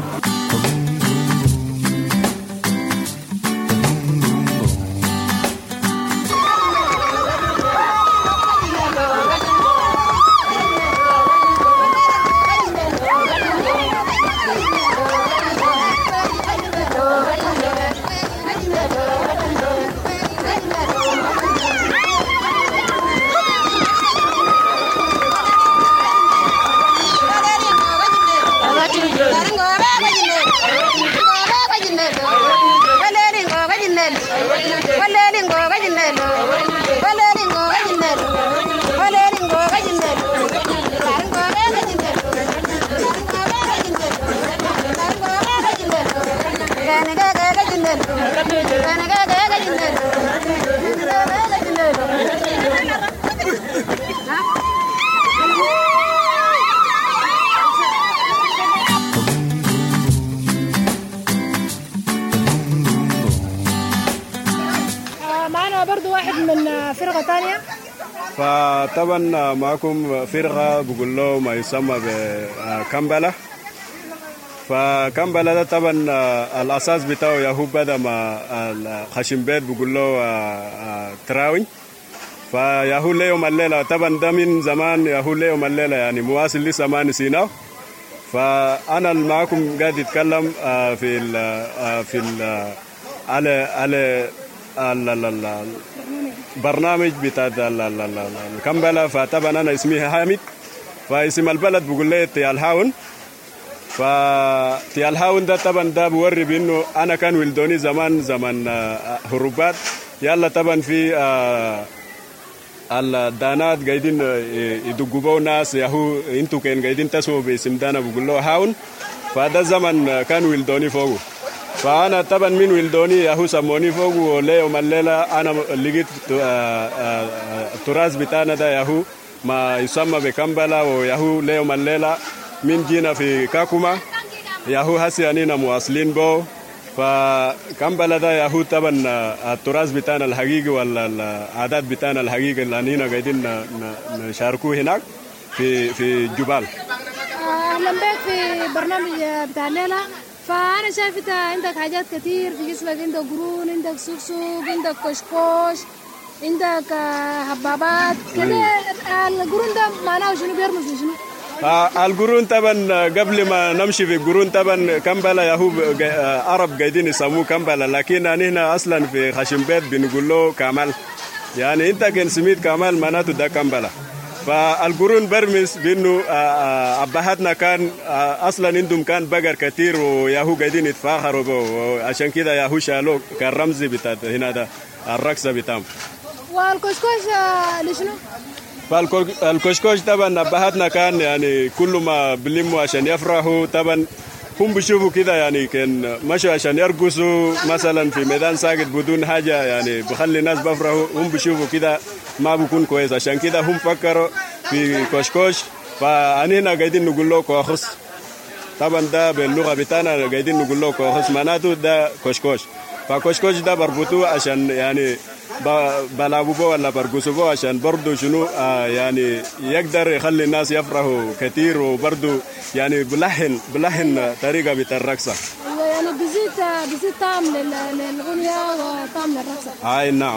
معنا برضو واحد من فرقة تانية. فطبعا معكم فرقة بقول له ما يسمى بكمبلة. فكمبلة ده طبعا الأساس بتاعه يهو بدأ مع الخشمبيت بقول له تراوي. فيهو ليوم الليلة طبعا ده من زمان يهو ليوم الليلة يعني مواصل لسه ما نسيناه. فأنا معكم قاعد أتكلم في ال في ال على على البرنامج بتاع الكمبلة. فطبعا أنا اسمي حامد. فاسم البلد بقول لي تيال هاون. فتيال هاون ده طبعا ده بوري بأنه أنا كان ولدوني زمان زمان هروبات. يلا طبعا في الدانات قاعدين يدقوا ناس يهو انتو كان قاعدين تسموا باسم دانا بقول له هاون. فهذا زمن كان ولدوني فوقه. فأنا طبعا من ولدوني يهو سموني فوق وليوم الليلة أنا لقيت التراث بتاعنا ده يهو ما يسمى بكمبلة. ويهو ليوم الليلة من جينا في كاكوما يهو هسي أنينا مواصلين بو. فكمبلة ده يهو طبعا التراث بتاعنا الحقيقي ولا العادات بتاعنا الحقيقي اللي أنينا قاعدين نشاركوه هناك في في جبال. أهلا بك في برنامج بتاع الليلة. فأنا شايف أنت عندك حاجات كتير في جسمك، عندك قرون، عندك سوسوك، عندك كشكوش، عندك حبابات كده. القرون ده معناه شنو؟ بيرمز لشنو؟ آه القرون طبعا قبل ما نمشي في القرون طبعا كمبلة يهو عرب قاعدين يسموه كمبلة، لكن هنا أصلا في خشمبيت بنقول له كمال. يعني أنت كان سميت كمال معناته ده كمبلة. فالقرون برمز بانه ابهاتنا كان اصلا عندهم كان بقر كثير وياهو قاعدين يتفاخروا به، عشان كده ياهو شالوه كان رمزي بتاع هنا ده الرقصه بتاعهم. والكشكوش لشنو؟ فالكشكوش طبعا ابهاتنا كان يعني كل ما بلموا عشان يفرحوا. طبعا هم بيشوفوا كده يعني كان مشوا عشان يرقصوا مثلا في ميدان ساقط بدون حاجه يعني بخلي الناس بفرحوا. هم بيشوفوا كده ما بيكون كويس، عشان كده هم فكروا في كشكوش. فأنينا قاعدين نقول له كوخس. طبعا ده باللغه بتاعنا قاعدين نقول له كوخس معناته ده كشكوش. فكشكوش ده بربطوه عشان يعني بلعبوا بو ولا برقصوا بو عشان برضو شنو آه يعني يقدر يخلي الناس يفرحوا كثير، وبرضو يعني بلحن بلحن طريقه بتاع الرقصه. يعني بزيد بزيد طعم للغنية وطعم للرقصة. اي نعم.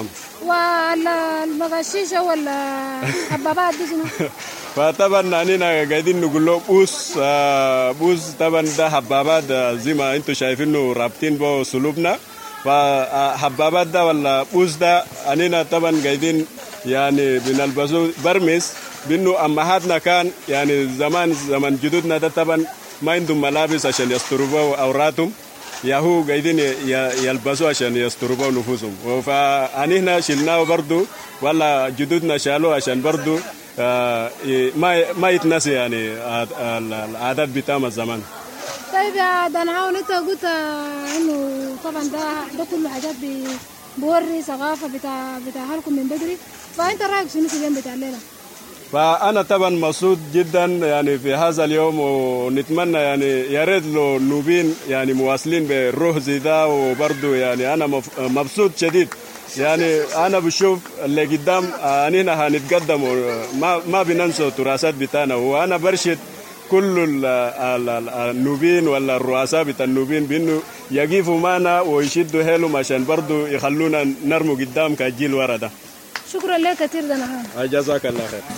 والمغشيشة ولا حبابات دي شنو؟ فطبعا اننا قاعدين نقول له بوس. آه بوس طبعا ده حبابات زي ما انتم شايفينه رابطين بو سلوبنا. فحبابات ده ولا بوس ده اننا طبعا قاعدين يعني بنلبسوا برمس بأنه أمهاتنا كان يعني زمان زمان جدودنا ده طبعا ما عندهم ملابس عشان يستروا أوراتهم، ياهو قاعدين يلبسوا عشان يستروا نفوسهم. فأنينا شلناه برضو ولا جدودنا شالوه عشان برضو آه ما ما يتنسي يعني العادات بتاع الزمان. طيب يا دنعاون انت قلت انه طبعا ده ده كله حاجات بوري ثقافه بتاع بتاعها لكم من بدري، فانت رايك شنو في اليوم بتاع الليله؟ فأنا طبعا مبسوط جدا يعني في هذا اليوم، ونتمنى يعني يا ريت لو النوبيين يعني مواصلين بالروح زي ده. وبرضه يعني أنا مبسوط شديد، يعني أنا بشوف اللي قدام أننا هنتقدم ما ما بننسى التراثات بتاعنا. وأنا برشد كل النوبيين ولا الرؤساء بتاع النوبيين بأنه يقفوا معنا ويشدوا حيلهم عشان برضه يخلونا نرمو قدام كجيل ورا ده. شكرا لك كثير دنعاون. جزاك الله خير.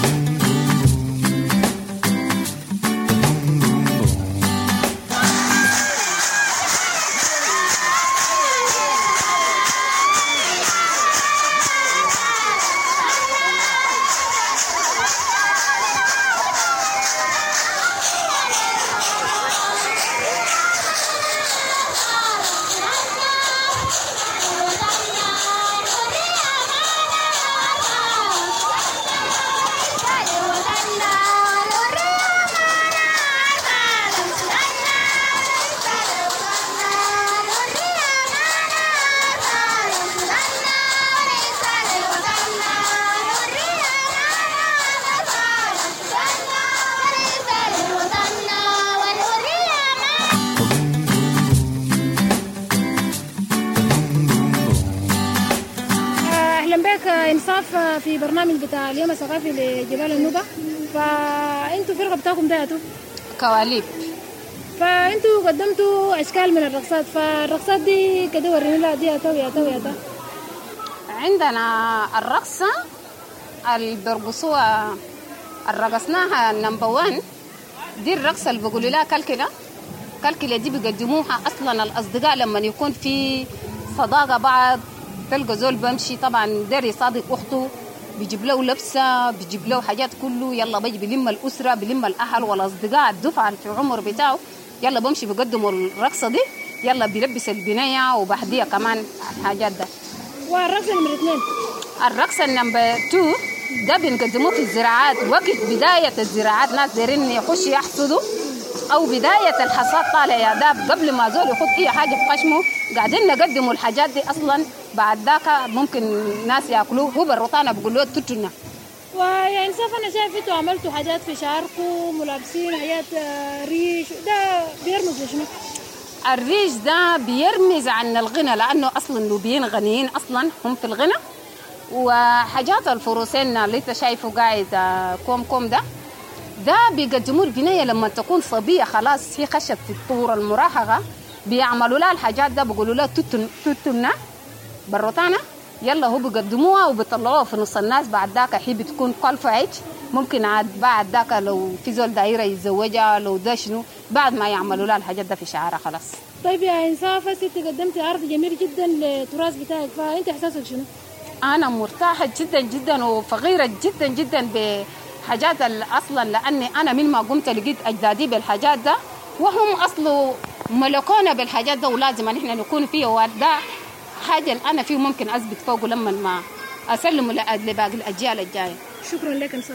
انصاف في برنامج بتاع اليوم الثقافي لجبال النوبة، فانتوا فرقة بتاعكم ده كواليب، فانتوا قدمتوا اشكال من الرقصات، فالرقصات دي كده ورينا لها دي تو يا تو يا تو. عندنا الرقصة اللي بيرقصوها الرقصناها نمبر وان، دي الرقصة اللي بيقولوا لها كلكلة. كلكلة دي بيقدموها اصلا الاصدقاء لما يكون في صداقة بعض، تلقى زول بمشي طبعا دار يصادق اخته بيجيب له لبسه بيجيب له حاجات كله، يلا بيجي بلم الاسره بلم الاهل والاصدقاء الدفعه في العمر بتاعه، يلا بمشي بيقدموا الرقصه دي، يلا بيلبس البنايه وبحديه كمان الحاجات ده. والرقصه نمبر اثنين، الرقصه نمبر اثنين ده بنقدموه في الزراعات، وقت بدايه الزراعات ناس دايرين يخش يحصدوا او بدايه الحصاد طالع يا داب، قبل ما زول يخد اي حاجه في خشمه قاعدين نقدموا الحاجات دي اصلا. بعد ذاك ممكن ناس ياكلوه، هو بالرطانه بيقولوا توتنا. ويا انصاف انا شايف انتوا عملتوا حاجات في شعركم ولابسين حاجات ريش، ده بيرمز لشنو؟ الريش ده بيرمز عن الغنى، لانه اصلا النوبيين غنيين اصلا هم في الغنى. وحاجات الفروسين اللي انت شايفه قاعد كوم كوم ده ده بيقدموا البنايه لما تكون صبيه خلاص في خشب في الطور المراهقه، بيعملوا لها الحاجات ده بيقولوا لها توتن توتنا بالروتانه، يلا هو بيقدموها وبيطلعوها في نص الناس. بعد ذاك هي بتكون قلفعج، ممكن عاد بعد ذاك لو في زول دايره يتزوجها لو ده شنو بعد ما يعملوا لها الحاجات ده في شعرها خلاص. طيب يا انصاف ستي قدمتي عرض جميل جدا للتراث بتاعك، فانت احساسك شنو؟ انا مرتاحه جدا جدا وفخيره جدا جدا بحاجات اصلا، لاني انا من ما قمت لقيت اجدادي بالحاجات ده وهم اصله ملكونا بالحاجات ده، ولازم نحن نكون فيه. وده حاجه اللي انا فيه ممكن اثبت فوقه لما ما اسلمه لباقي الاجيال الجايه. شكرا لك انصاف.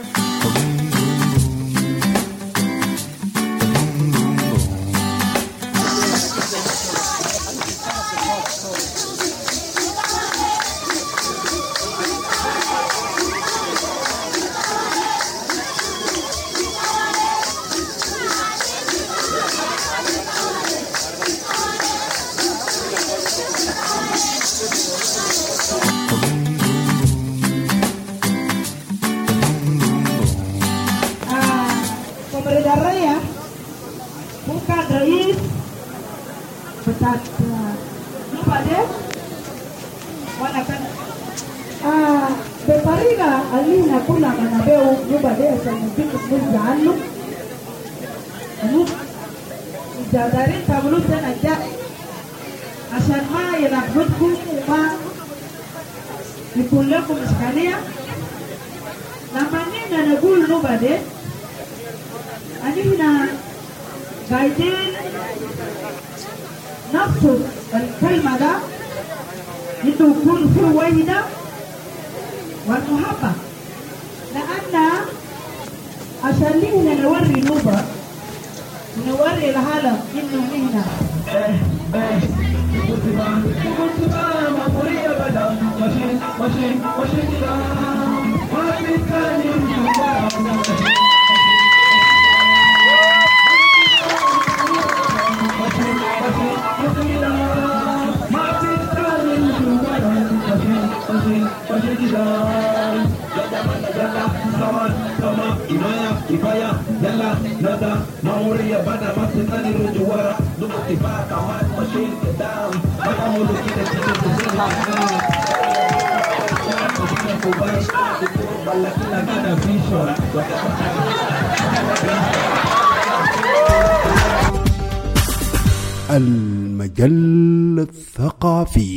بتاعت نوبة دي وانا كان آه بطريقة اللي كنا بنبيعه نوبة دي عشان نديك فلوس عنه. إذا دارين تعملوا سنة جاء عشان ما ينقذكم وما يكون لكم إشكالية، لما نيجي نقول نوبة دي أننا قاعدين نقصد الكلمة ده إنه يكون في وحدة والمحبة، لأن عشان نحن نوري نوبة نوري العالم إنه نحن المجلة الثقافية.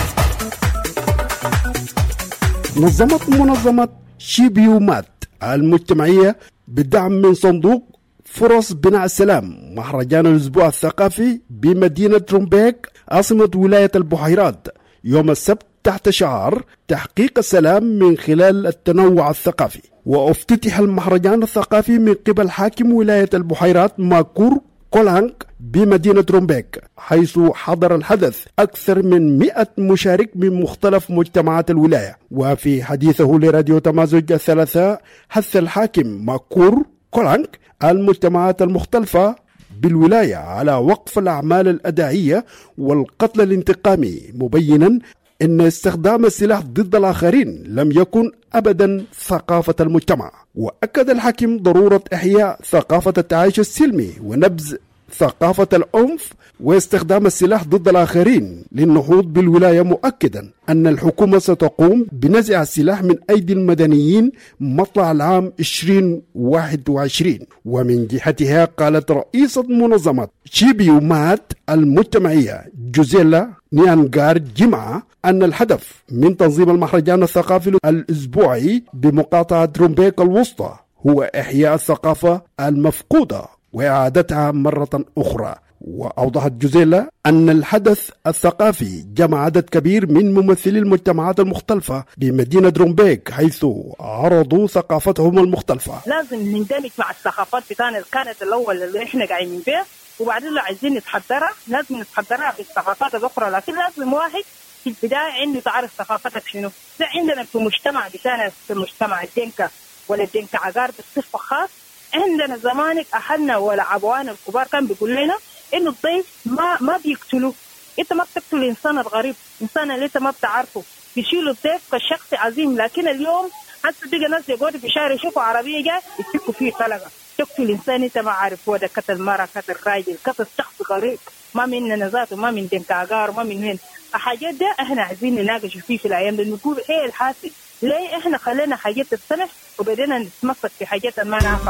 نظمت منظمة شيبيومات المجتمعية بالدعم من صندوق فرص بناء السلام مهرجان الأسبوع الثقافي بمدينة رومبيك عاصمة ولاية البحيرات يوم السبت تحت شعار تحقيق السلام من خلال التنوع الثقافي. وافتتح المهرجان الثقافي من قبل حاكم ولاية البحيرات ماكور كولانك بمدينة رومبيك، حيث حضر الحدث أكثر من مئة مشارك من مختلف مجتمعات الولاية. وفي حديثه لراديو تمازج الثلاثاء حث الحاكم ماكور كولانك المجتمعات المختلفة بالولاية على وقف الأعمال الأدائية والقتل الانتقامي، مبينا إن استخدام السلاح ضد الآخرين لم يكن أبدا ثقافة المجتمع. وأكد الحاكم ضرورة إحياء ثقافة التعايش السلمي ونبذ ثقافة العنف واستخدام السلاح ضد الآخرين للنهوض بالولاية، مؤكدا أن الحكومة ستقوم بنزع السلاح من أيدي المدنيين مطلع العام عشرين واحد وعشرين. ومن جهتها قالت رئيسة منظمة شيبيومات المجتمعية جوزيلا نيانغار جمعة أن الهدف من تنظيم المهرجان الثقافي الأسبوعي بمقاطعة رومبيك الوسطى هو إحياء الثقافة المفقودة وإعادتها مرة أخرى. وأوضحت جوزيلا أن الحدث الثقافي جمع عدد كبير من ممثلي المجتمعات المختلفة بمدينة رومبيك، حيث عرضوا ثقافتهم المختلفة. لازم نندمج مع الثقافات بتاعنا اللي كانت الأول اللي إحنا قاعدين بها، وبعدين لو عايزين نتحضرها لازم نتحضرها بالثقافات الأخرى، لكن لازم واحد في البداية إنه تعرف ثقافتك شنو. ده عندنا في المجتمع بتاعنا، في المجتمع الدينكا ولا الدينكا عقار بصفة خاص، عندنا زمانك أهلنا ولا أبوان الكبار كان بيقول لنا إنه الضيف ما ما بيقتلوه. أنت ما بتقتل الإنسان الغريب، إنسان اللي أنت ما بتعرفه، بيشيلوا الضيف كشخص عظيم. لكن اليوم حتى بيجي ناس يقعدوا في الشارع يشوفوا عربية جاي يسكوا فيه طلقة، تقتل إنسان أنت ما عارف هو ده قتل مرة، قتل راجل، قتل شخص غريب، ما مننا ذاته، ما من دينكا عقار، ما من وين. الحاجات ده إحنا عايزين نناقش فيه في الأيام دي، نقول إيه الحاصل، ليه إحنا خلينا حاجات تتسمح وبدينا نتمسك في حاجات ما نعرفها.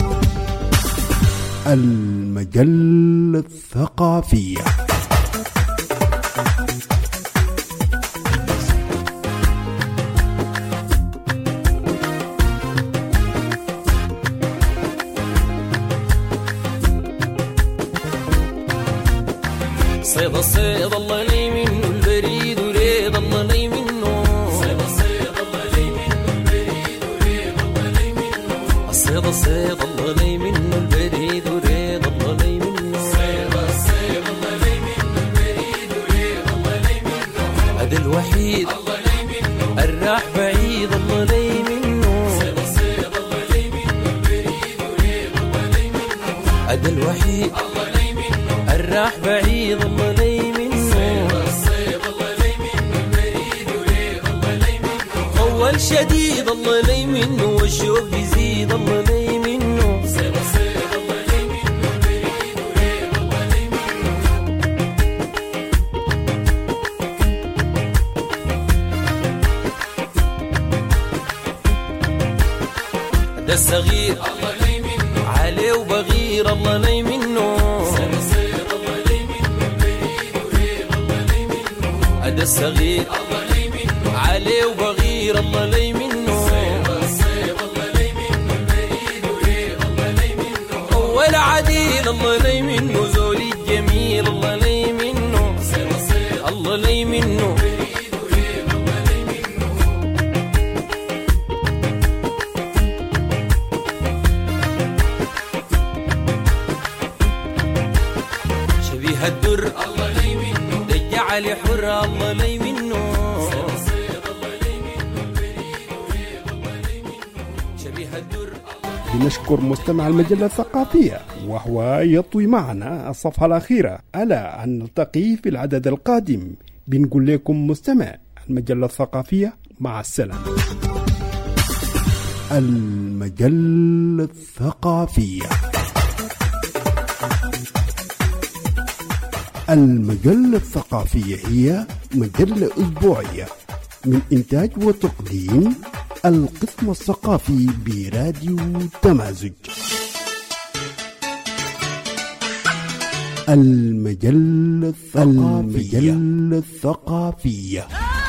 المجلة الثقافية. صيد الصيد الله لي منه البريد وريد الله لي منه، صيد الصيد الله لي منه البريد وريد الله لي منه، الصيد الصيد الله لي منه البريد وريد الله لي منه، صيد الصيد الله لي منه البريد وريد الله لي منه، هذا الوحيد الله لي منه الراح بعيد الله لي منه، صيد الصيد الله لي منه البريد وريد الله لي منه، هذا الوحيد الله لي منه الراح بعيد الله لي منه، صيد الصيد الله لي منه البريد وريد الله لي منه، طول شديد الله لي منه والشوق يزيد الله لي منه، صيد الصيد الله لي منه البريد وريد الله لي منه، ده الصغير الله لي منه عليه وبغير الله لي منه، صيد الصيد الله لي منه البريد وريد الله لي منه، ده الصغير الله لي منه عليه وبغير الله لي منه، صيد الصيد الله الله لي منه زولي الجميل الله لي منه الله لي منه شبيه الدر الله لي منه دجعلي حر الله لي منه بنشكر مستمع المجلة الثقافية وهو يطوي معنا الصفحة الأخيرة. ألا أن نلتقي في العدد القادم. بنقول لكم مستمع المجلة الثقافية مع السلامة. المجلة الثقافية. المجلة الثقافية هي مجلة أسبوعية من إنتاج وتقديم القسم الثقافي براديو تمازج. المجلة الثقافية. المجلة الثقافية.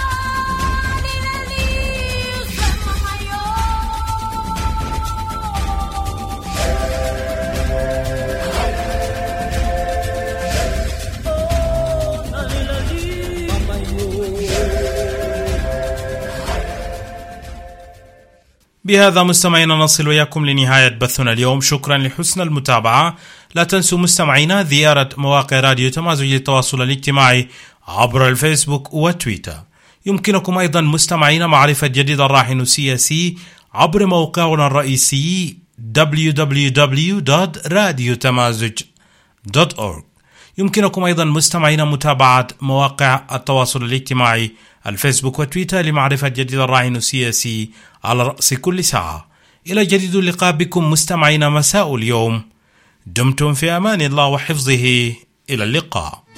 بهذا مستمعينا نصل وياكم لنهاية بثنا اليوم. شكرا لحسن المتابعة. لا تنسوا مستمعينا زيارة مواقع راديو تمازج للتواصل الاجتماعي عبر الفيسبوك وتويتر. يمكنكم أيضا مستمعينا معرفة جديد الراهن السياسي عبر موقعنا الرئيسي دبليو دبليو دبليو دوت راديو تمازج دوت أورغ. يمكنكم أيضا مستمعينا متابعة مواقع التواصل الاجتماعي الفيسبوك وتويتر لمعرفة جديد الراهن السياسي على رأس كل ساعة. إلى جديد اللقاء بكم مستمعينا مساء اليوم. دمتم في أمان الله وحفظه. إلى اللقاء.